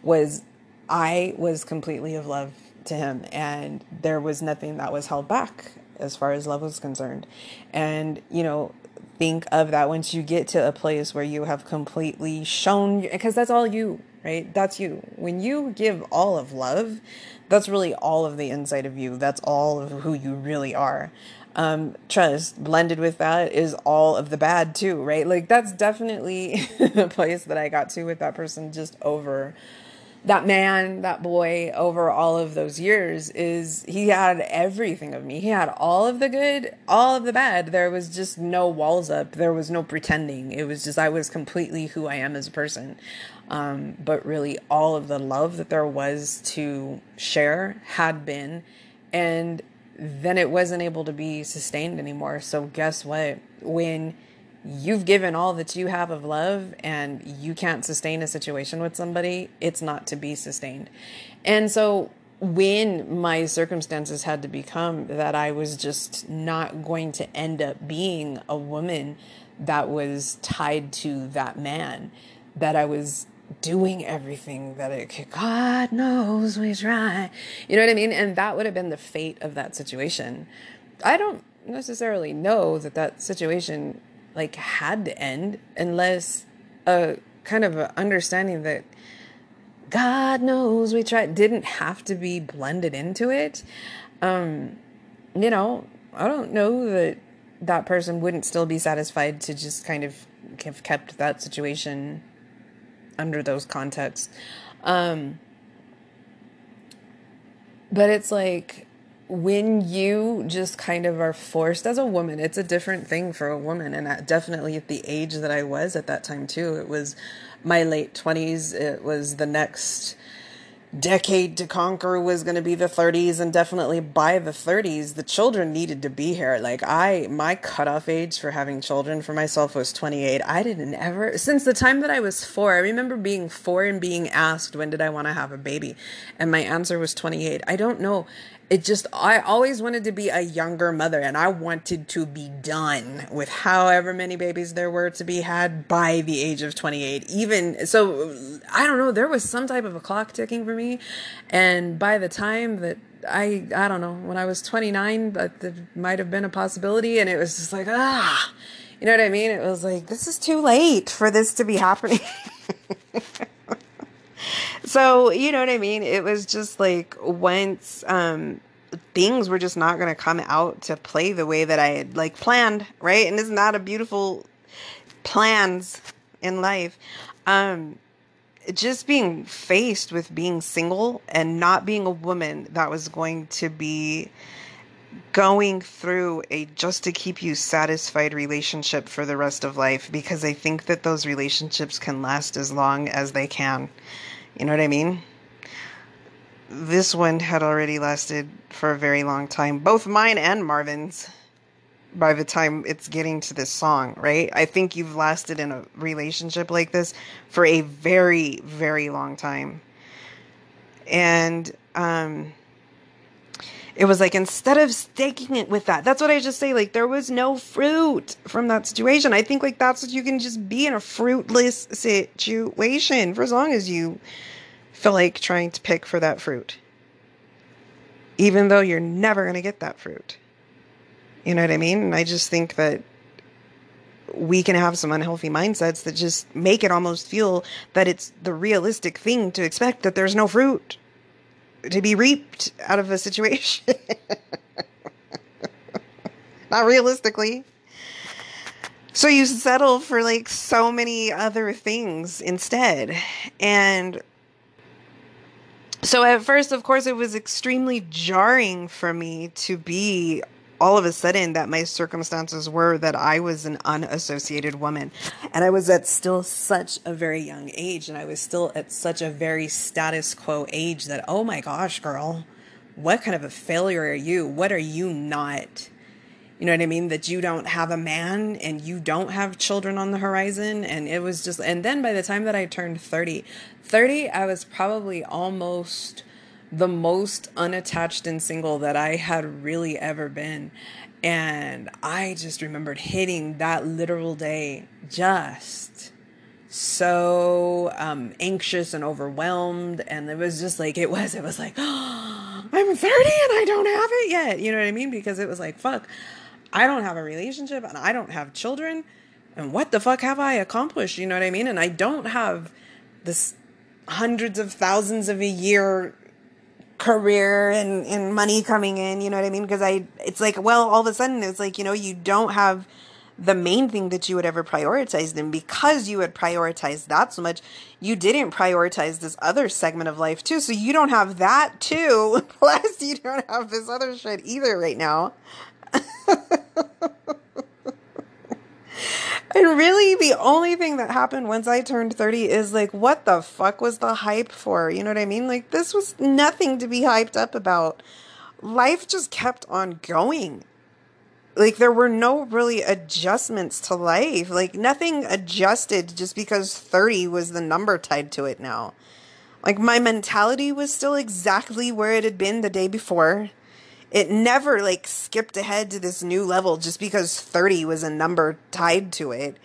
I was completely of love to him, and there was nothing that was held back as far as love was concerned. And, think of that once you get to a place where you have completely shown, because that's all you, right? That's you. When you give all of love, that's really all of the inside of you. That's all of who you really are. Trust blended with that is all of the bad too, right? Like that's definitely the place that I got to with that person, just over that man, that boy, over all of those years. Is he had everything of me. He had all of the good, all of the bad. There was just no walls up. There was no pretending. It was just, I was completely who I am as a person. But really all of the love that there was to share had been, and then it wasn't able to be sustained anymore. So guess what? When you've given all that you have of love and you can't sustain a situation with somebody, it's not to be sustained. And so when my circumstances had to become that I was just not going to end up being a woman that was tied to that man, that I was doing everything that it could, God knows we try, you know what I mean? And that would have been the fate of that situation. I don't necessarily know that situation had to end, unless a kind of a understanding that God knows we tried didn't have to be blended into it. I don't know that person wouldn't still be satisfied to just kind of have kept that situation under those contexts. But it's like, when you just kind of are forced as a woman, it's a different thing for a woman. And definitely at the age that I was at that time too, it was my late 20s. It was the next decade to conquer was going to be the 30s. And definitely by the 30s, the children needed to be here. My cutoff age for having children for myself was 28. I didn't ever, since the time that I was 4, I remember being 4 and being asked, when did I want to have a baby? And my answer was 28. I don't know. I always wanted to be a younger mother, and I wanted to be done with however many babies there were to be had by the age of 28. Even so, I don't know, there was some type of a clock ticking for me. And by the time that I don't know, when I was 29, that might have been a possibility. And it was just like, you know what I mean? It was like, this is too late for this to be happening. So, you know what I mean? It was just like, once things were just not going to come out to play the way that I had planned, right? And isn't that a beautiful plans in life? Just being faced with being single and not being a woman that was going to be going through a just to keep you satisfied relationship for the rest of life, because I think that those relationships can last as long as they can. You know what I mean? This one had already lasted for a very long time. Both mine and Marvin's, by the time it's getting to this song, right? I think you've lasted in a relationship like this for a very, very long time. And it was like, instead of staking it with that's what I just say, there was no fruit from that situation. I think that's what you can just be in, a fruitless situation for as long as you feel like trying to pick for that fruit, even though you're never going to get that fruit. You know what I mean? And I just think that we can have some unhealthy mindsets that just make it almost feel that it's the realistic thing to expect that there's no fruit to be reaped out of a situation. Not realistically. So you settle for so many other things instead. And so at first, of course, it was extremely jarring for me to be all of a sudden that my circumstances were that I was an unassociated woman. And I was at still such a very young age. And I was still at such a very status quo age that, oh my gosh, girl, what kind of a failure are you? What are you not? You You know what I mean? That you don't have a man and you don't have children on the horizon. And it was just, and then by the time that I turned 30, I was probably almost the most unattached and single that I had really ever been. And I just remembered hitting that literal day just so anxious and overwhelmed. And it was just like, it was like, oh, I'm 30 and I don't have it yet. You know what I mean? Because it was like, fuck, I don't have a relationship and I don't have children. And what the fuck have I accomplished? You know what I mean? And I don't have this hundreds of thousands of a year career and money coming in, you know what I mean? Because it's like, well, all of a sudden it's like, you know, you don't have the main thing that you would ever prioritize. And because you had prioritized that so much, you didn't prioritize this other segment of life too. So you don't have that too. Plus you don't have this other shit either right now. And really, the only thing that happened once I turned 30 is like, what the fuck was the hype for? You know what I mean? Like, this was nothing to be hyped up about. Life just kept on going. Like, there were no really adjustments to life. Like, nothing adjusted just because 30 was the number tied to it now. Like, my mentality was still exactly where it had been the day before. It never like skipped ahead to this new level just because 30 was a number tied to it.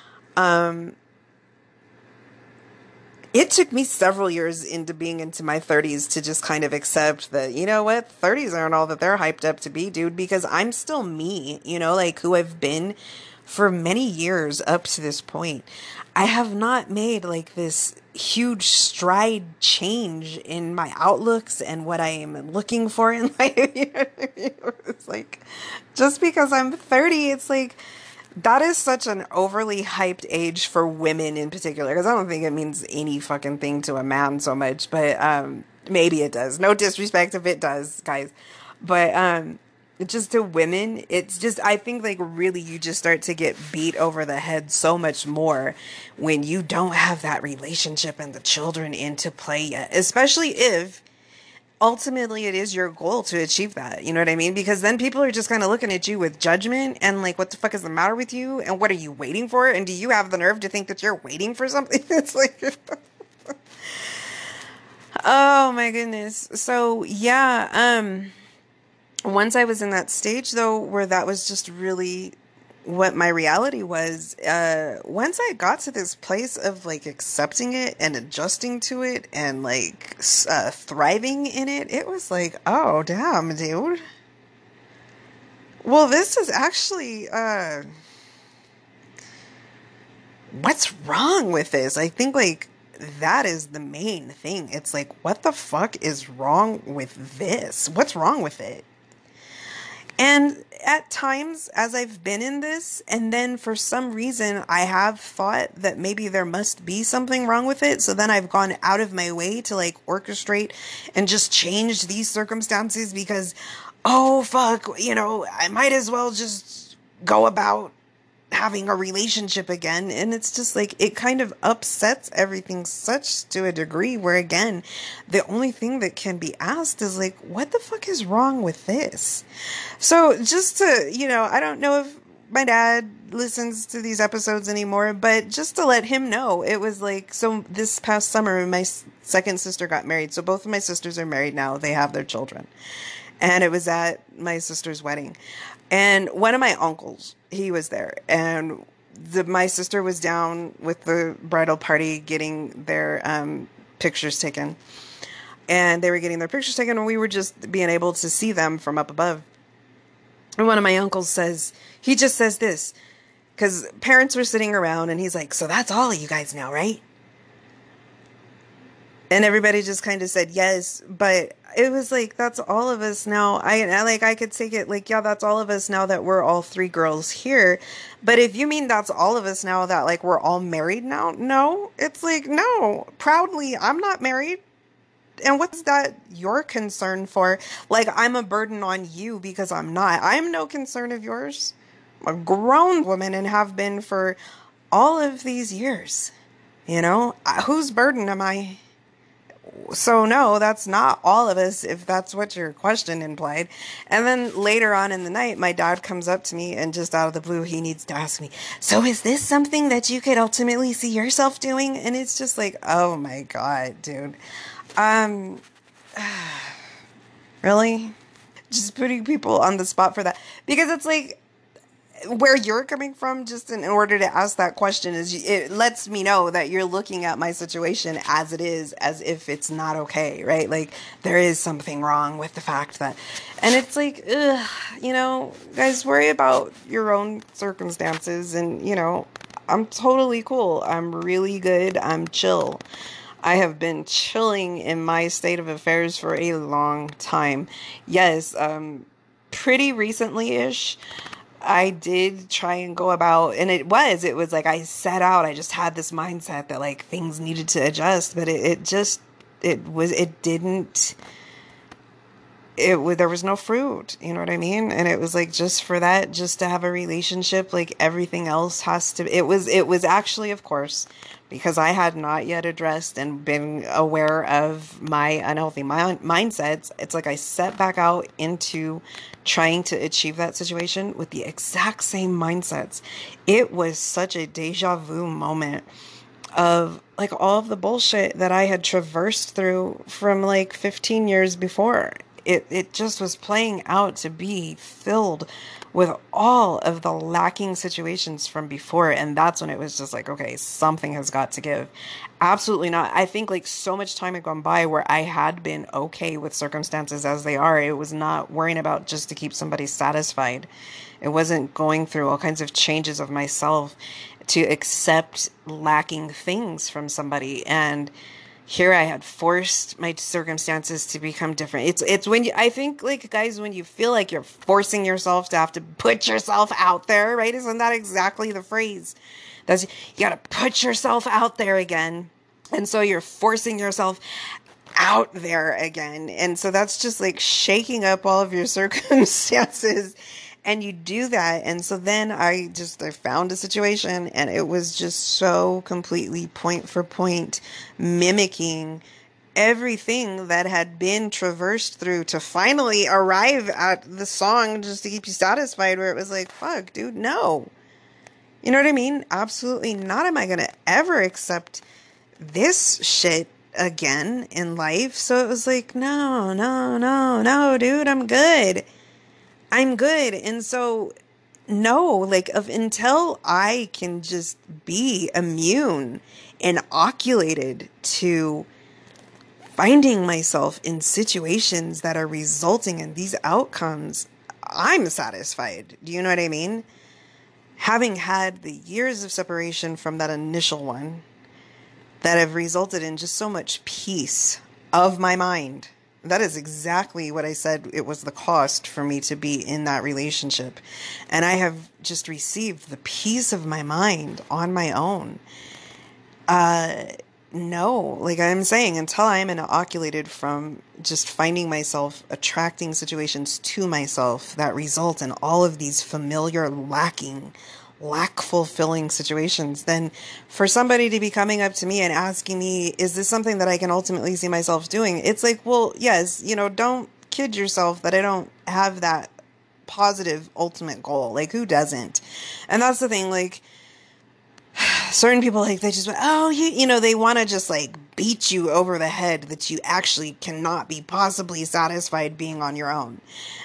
It took me several years into being into my 30s to just kind of accept that, you know what, 30s aren't all that they're hyped up to be, dude, because I'm still me, you know, like who I've been for many years up to this point. I have not made like this huge stride change in my outlooks and what I am looking for in life. You know what I mean? It's like, just because I'm 30, it's like, that is such an overly hyped age for women in particular, because I don't think it means any fucking thing to a man so much, but maybe it does. No disrespect if it does, guys. But just to women, it's just, I think like really you just start to get beat over the head so much more when you don't have that relationship and the children into play yet, especially if ultimately it is your goal to achieve that. You know what I mean? Because then people are just kind of looking at you with judgment and like, what the fuck is the matter with you? And what are you waiting for? And do you have the nerve to think that you're waiting for something? It's like, oh my goodness. So yeah, once I was in that stage though, where that was just really what my reality was, once I got to this place of like accepting it and adjusting to it and like thriving in it, it was like, oh damn, dude. Well, this is actually, what's wrong with this? I think like that is the main thing. It's like, what the fuck is wrong with this? What's wrong with it? And at times, as I've been in this, and then for some reason, I have thought that maybe there must be something wrong with it. So then I've gone out of my way to like orchestrate and just change these circumstances because, oh, fuck, you know, I might as well just go about having a relationship again. And it's just like, it kind of upsets everything such to a degree where, again, the only thing that can be asked is like, what the fuck is wrong with this? So just to, you know, I don't know if my dad listens to these episodes anymore, but just to let him know, it was like, so this past summer, my second sister got married. So both of my sisters are married now. They have their children. And it was at my sister's wedding. And one of my uncles, he was there, and my sister was down with the bridal party getting their pictures taken, and they were getting their pictures taken, and we were just being able to see them from up above. And one of my uncles says, he just says this, because parents were sitting around, and he's like, so that's all of you guys now, right? And everybody just kind of said yes, but it was like, that's all of us now. I could take it like, yeah, that's all of us now that we're all three girls here. But if you mean that's all of us now that like we're all married now, no, it's like, no, proudly, I'm not married. And what's that your concern for? Like, I'm a burden on you because I'm not. I'm no concern of yours. I'm a grown woman and have been for all of these years. You know, whose burden am I? So no, that's not all of us, if that's what your question implied. And then later on in the night, my dad comes up to me and just out of the blue, he needs to ask me, so is this something that you could ultimately see yourself doing? And it's just like, oh my God, dude. Um, really? Just putting people on the spot for that. Because it's like, where you're coming from, just in order to ask that question, is it lets me know that you're looking at my situation as it is, as if it's not okay, right? Like there is something wrong with the fact that, and it's like, ugh, guys, worry about your own circumstances, and I'm totally cool. I'm really good. I'm chill. I have been chilling in my state of affairs for a long time. Yes, pretty recently-ish. I did try and go about, and it was like I set out, I just had this mindset that like things needed to adjust, but there was no fruit, you know what I mean? And it was like, just for that, just to have a relationship, like everything else has to, it was actually, of course, because I had not yet addressed and been aware of my unhealthy mindsets. It's like I set back out into trying to achieve that situation with the exact same mindsets. It was such a deja vu moment of like all of the bullshit that I had traversed through from like 15 years before. It just was playing out to be filled with all of the lacking situations from before. And that's when it was just like, okay, something has got to give. Absolutely not. I think like so much time had gone by where I had been okay with circumstances as they are. It was not worrying about just to keep somebody satisfied. It wasn't going through all kinds of changes of myself to accept lacking things from somebody. And here I had forced my circumstances to become different. It's when I think like, guys, when you feel like you're forcing yourself to have to put yourself out there, right? Isn't that exactly the phrase? You got to put yourself out there again. And so you're forcing yourself out there again. And so that's just like shaking up all of your circumstances. And you do that. And so then I found a situation, and it was just so completely point for point mimicking everything that had been traversed through to finally arrive at the song just to keep you satisfied, where it was like, fuck, dude, no. You know what I mean? Absolutely not am I going to ever accept this shit again in life. So it was like, no, dude, I'm good. And so, no, like until I can just be immune and inoculated to finding myself in situations that are resulting in these outcomes, I'm satisfied. Do you know what I mean? Having had the years of separation from that initial one that have resulted in just so much peace of my mind. That is exactly what I said. It was the cost for me to be in that relationship. And I have just received the peace of my mind on my own. No, like I'm saying, until I'm inoculated from just finding myself attracting situations to myself that result in all of these familiar lack fulfilling situations, then for somebody to be coming up to me and asking me, is this something that I can ultimately see myself doing? It's like, well, yes, don't kid yourself that I don't have that positive ultimate goal. Like, who doesn't? And that's the thing, like, certain people, like, they just, they want to just like beat you over the head that you actually cannot be possibly satisfied being on your own.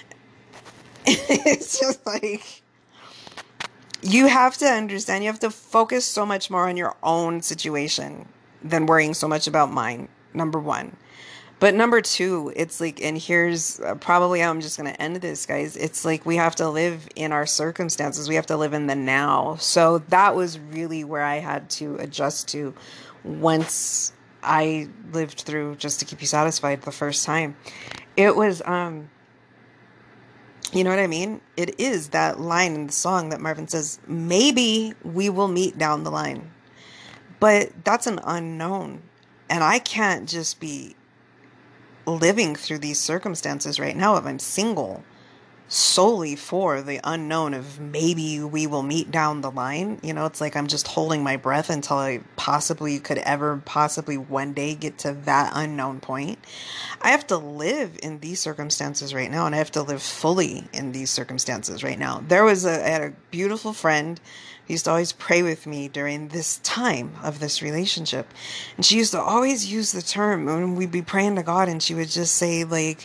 It's just like, you have to understand, you have to focus so much more on your own situation than worrying so much about mine, number one. But number two, it's like, and here's probably how I'm just going to end this, guys. It's like, we have to live in our circumstances. We have to live in the now. So that was really where I had to adjust to once I lived through Just to Keep You Satisfied the first time. It was, you know what I mean? It is that line in the song that Marvin says, maybe we will meet down the line. But that's an unknown. And I can't just be living through these circumstances right now if I'm single solely for the unknown of maybe we will meet down the line. You know, it's like I'm just holding my breath until I possibly could ever possibly one day get to that unknown point. I have to live in these circumstances right now, and I have to live fully in these circumstances right now. I had a beautiful friend who used to always pray with me during this time of this relationship. And she used to always use the term when we'd be praying to God, and she would just say, like,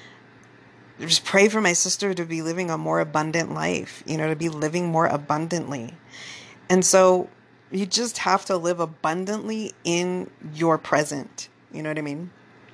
just pray for my sister to be living a more abundant life, you know, to be living more abundantly. And so you just have to live abundantly in your present. You know what I mean?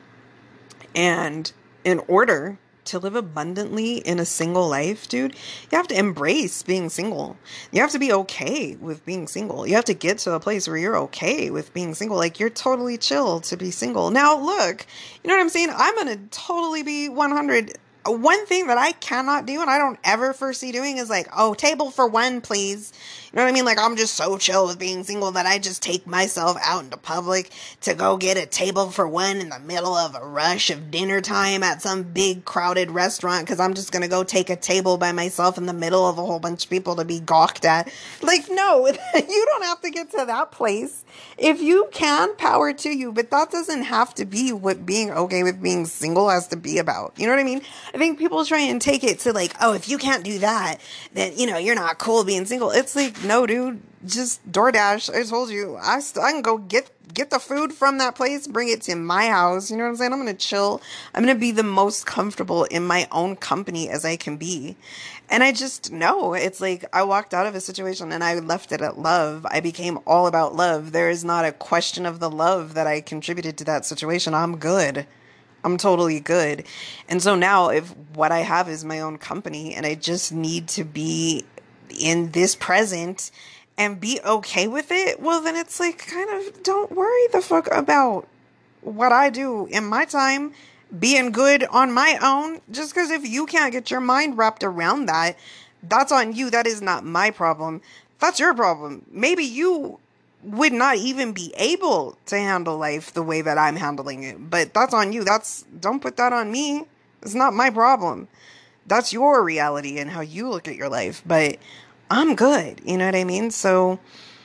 And in order to live abundantly in a single life, dude, you have to embrace being single. You have to be okay with being single. You have to get to a place where you're okay with being single. Like, you're totally chill to be single. Now, look, you know what I'm saying? I'm going to totally be 100. One thing that I cannot do and I don't ever foresee doing is like, oh, table for one, please. You know what I mean? Like, I'm just so chill with being single that I just take myself out into public to go get a table for one in the middle of a rush of dinner time at some big crowded restaurant because I'm just going to go take a table by myself in the middle of a whole bunch of people to be gawked at. Like, no, you don't have to get to that place. If you can, power to you, but that doesn't have to be what being okay with being single has to be about. You know what I mean? I think people try and take it to like, oh, if you can't do that, then, you know, you're not cool being single. It's like, no, dude, just DoorDash. I told you, I can go get the food from that place, bring it to my house. You know what I'm saying? I'm going to chill. I'm going to be the most comfortable in my own company as I can be. And I just know it's like I walked out of a situation and I left it at love. I became all about love. There is not a question of the love that I contributed to that situation. I'm good. I'm totally good. And so now if what I have is my own company and I just need to be in this present and be okay with it, well, then it's like, kind of don't worry the fuck about what I do in my time being good on my own. Just because if you can't get your mind wrapped around that, that's on you. That is not my problem. That's your problem. Maybe you would not even be able to handle life the way that I'm handling it. But that's on you. Don't put that on me. It's not my problem. That's your reality and how you look at your life. But I'm good. You know what I mean? So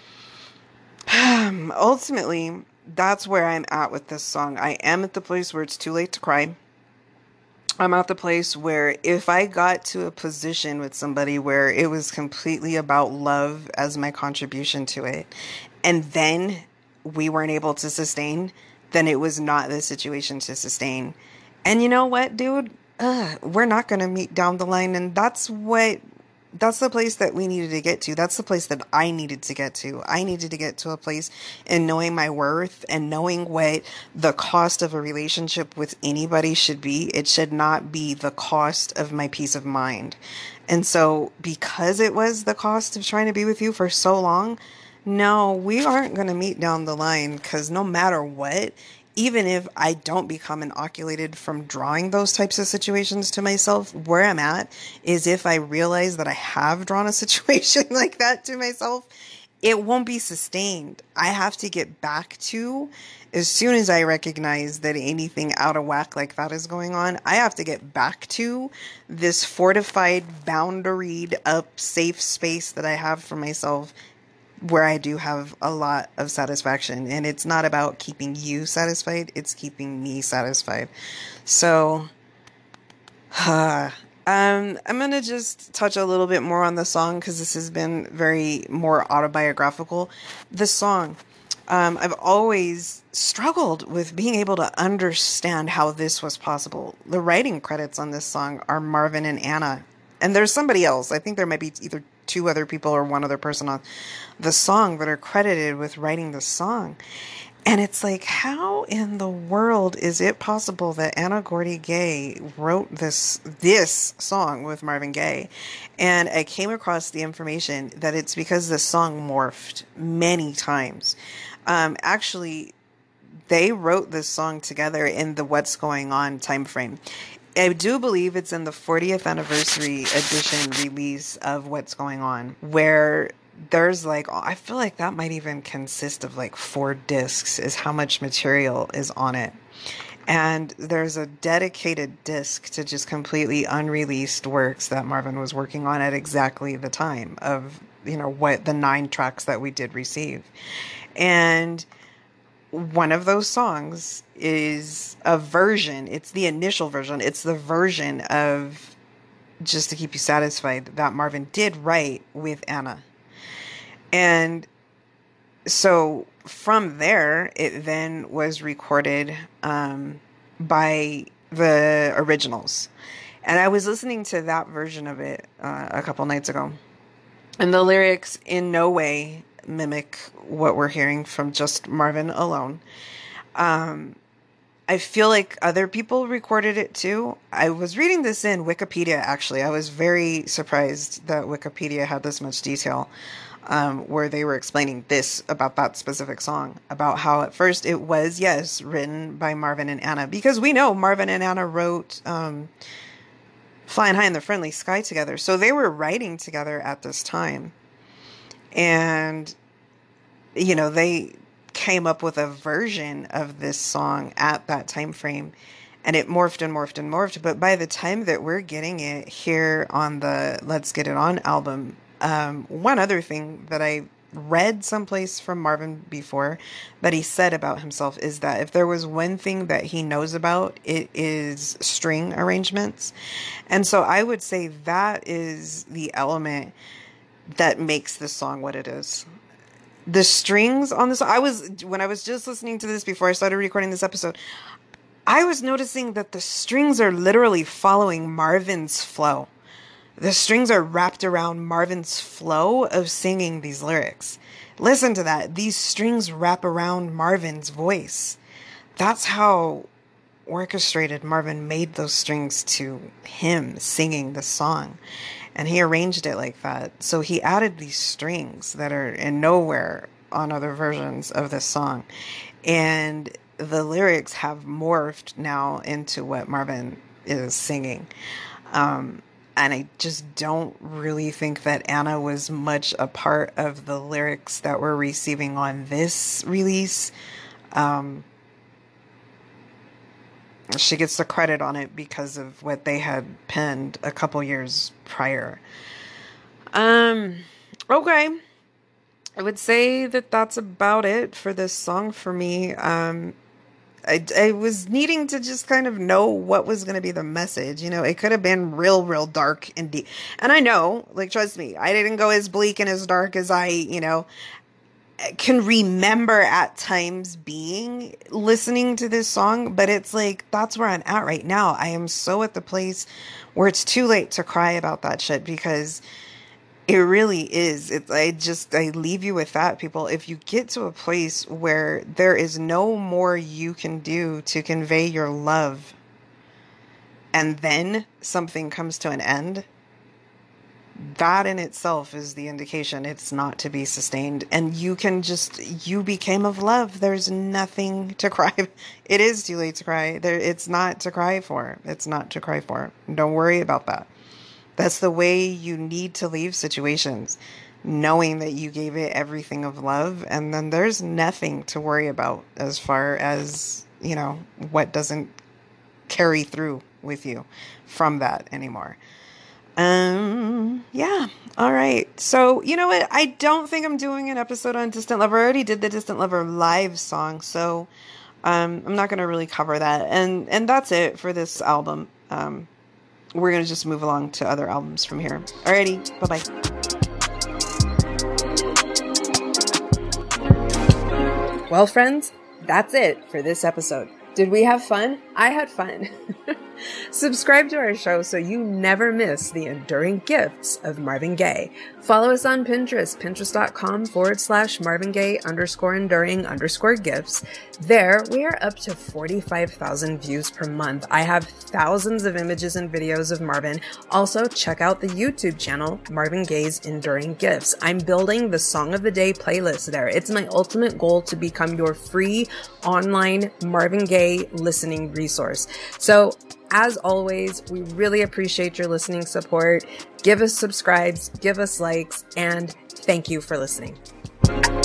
ultimately, that's where I'm at with this song. I am at the place where it's too late to cry. I'm at the place where if I got to a position with somebody where it was completely about love as my contribution to it, and then we weren't able to sustain, then it was not the situation to sustain. And you know what, dude? We're not going to meet down the line. And that's the place that we needed to get to. That's the place that I needed to get to. I needed to get to a place in knowing my worth and knowing what the cost of a relationship with anybody should be. It should not be the cost of my peace of mind. And so because it was the cost of trying to be with you for so long, no, we aren't going to meet down the line, because no matter what, even if I don't become inoculated from drawing those types of situations to myself, where I'm at is if I realize that I have drawn a situation like that to myself, it won't be sustained. I have to get back to, as soon as I recognize that anything out of whack like that is going on, I have to get back to this fortified, boundaried up, safe space that I have for myself, where I do have a lot of satisfaction. And it's not about keeping you satisfied, it's keeping me satisfied. So, I'm going to just touch a little bit more on the song, because this has been very more autobiographical. The song, I've always struggled with being able to understand how this was possible. The writing credits on this song are Marvin and Anna. And there's somebody else. I think there might be either two other people or one other person on the song that are credited with writing the song. And it's like, how in the world is it possible that Anna Gordy Gay wrote this song with Marvin Gaye? And I came across the information that it's because the song morphed many times. Actually, they wrote this song together in the What's Going On time frame. I do believe it's in the 40th anniversary edition release of What's Going On, where there's like, I feel like that might even consist of like 4 discs is how much material is on it. And there's a dedicated disc to just completely unreleased works that Marvin was working on at exactly the time of, what the 9 tracks that we did receive. And one of those songs is a version. It's the initial version. It's the version of Just to Keep You Satisfied that Marvin did write with Anna. And so from there, it then was recorded by the originals. And I was listening to that version of it a couple nights ago. And the lyrics in no way mimic what we're hearing from just Marvin alone. I feel like other people recorded it too. I was reading this in Wikipedia, actually. I was very surprised that Wikipedia had this much detail, where they were explaining this about that specific song, about how at first it was, yes, written by Marvin and Anna, because we know Marvin and Anna wrote Flying High in the Friendly Sky together. So they were writing together at this time. And, they came up with a version of this song at that time frame, and it morphed and morphed and morphed. But by the time that we're getting it here on the Let's Get It On album, one other thing that I read someplace from Marvin before that he said about himself is that if there was one thing that he knows about, it is string arrangements. And so I would say that is the element that makes this song what it is. The strings on this, when I was just listening to this before I started recording this episode, I was noticing that the strings are literally following Marvin's flow. The strings are wrapped around Marvin's flow of singing these lyrics. Listen to that. These strings wrap around Marvin's voice. That's how orchestrated Marvin made those strings to him singing the song. And he arranged it like that. So he added these strings that are in nowhere on other versions of this song. And the lyrics have morphed now into what Marvin is singing. And I just don't really think that Anna was much a part of the lyrics that we're receiving on this release. She gets the credit on it because of what they had penned a couple years prior. Okay. I would say that that's about it for this song for me. I was needing to just kind of know what was going to be the message. It could have been real dark and deep. And I know, trust me, I didn't go as bleak and as dark as I, can remember at times being listening to this song, but it's that's where I'm at right now. I am so at the place where it's too late to cry about that shit, because it really is. I leave you with that, people. If you get to a place where there is no more you can do to convey your love, and then something comes to an end, that in itself is the indication it's not to be sustained. And you became of love. There's nothing to cry. It is too late to cry. It's not to cry for. It's not to cry for. Don't worry about that. That's the way you need to leave situations, knowing that you gave it everything of love. And then there's nothing to worry about as far as, what doesn't carry through with you from that anymore. Yeah. All right. So, you know what? I don't think I'm doing an episode on Distant Lover. I already did the Distant Lover live song. So, I'm not going to really cover that. And that's it for this album. We're going to just move along to other albums from here. Alrighty. Bye-bye. Well, friends, that's it for this episode. Did we have fun? I had fun. Subscribe to our show so you never miss the enduring gifts of Marvin Gaye. Follow us on Pinterest, pinterest.com/Marvin Gaye _enduring_gifts. There, we are up to 45,000 views per month. I have thousands of images and videos of Marvin. Also, check out the YouTube channel, Marvin Gaye's Enduring Gifts. I'm building the Song of the Day playlist there. It's my ultimate goal to become your free online Marvin Gaye listening resource. So, as always, we really appreciate your listening support. Give us subscribes, give us likes, and thank you for listening.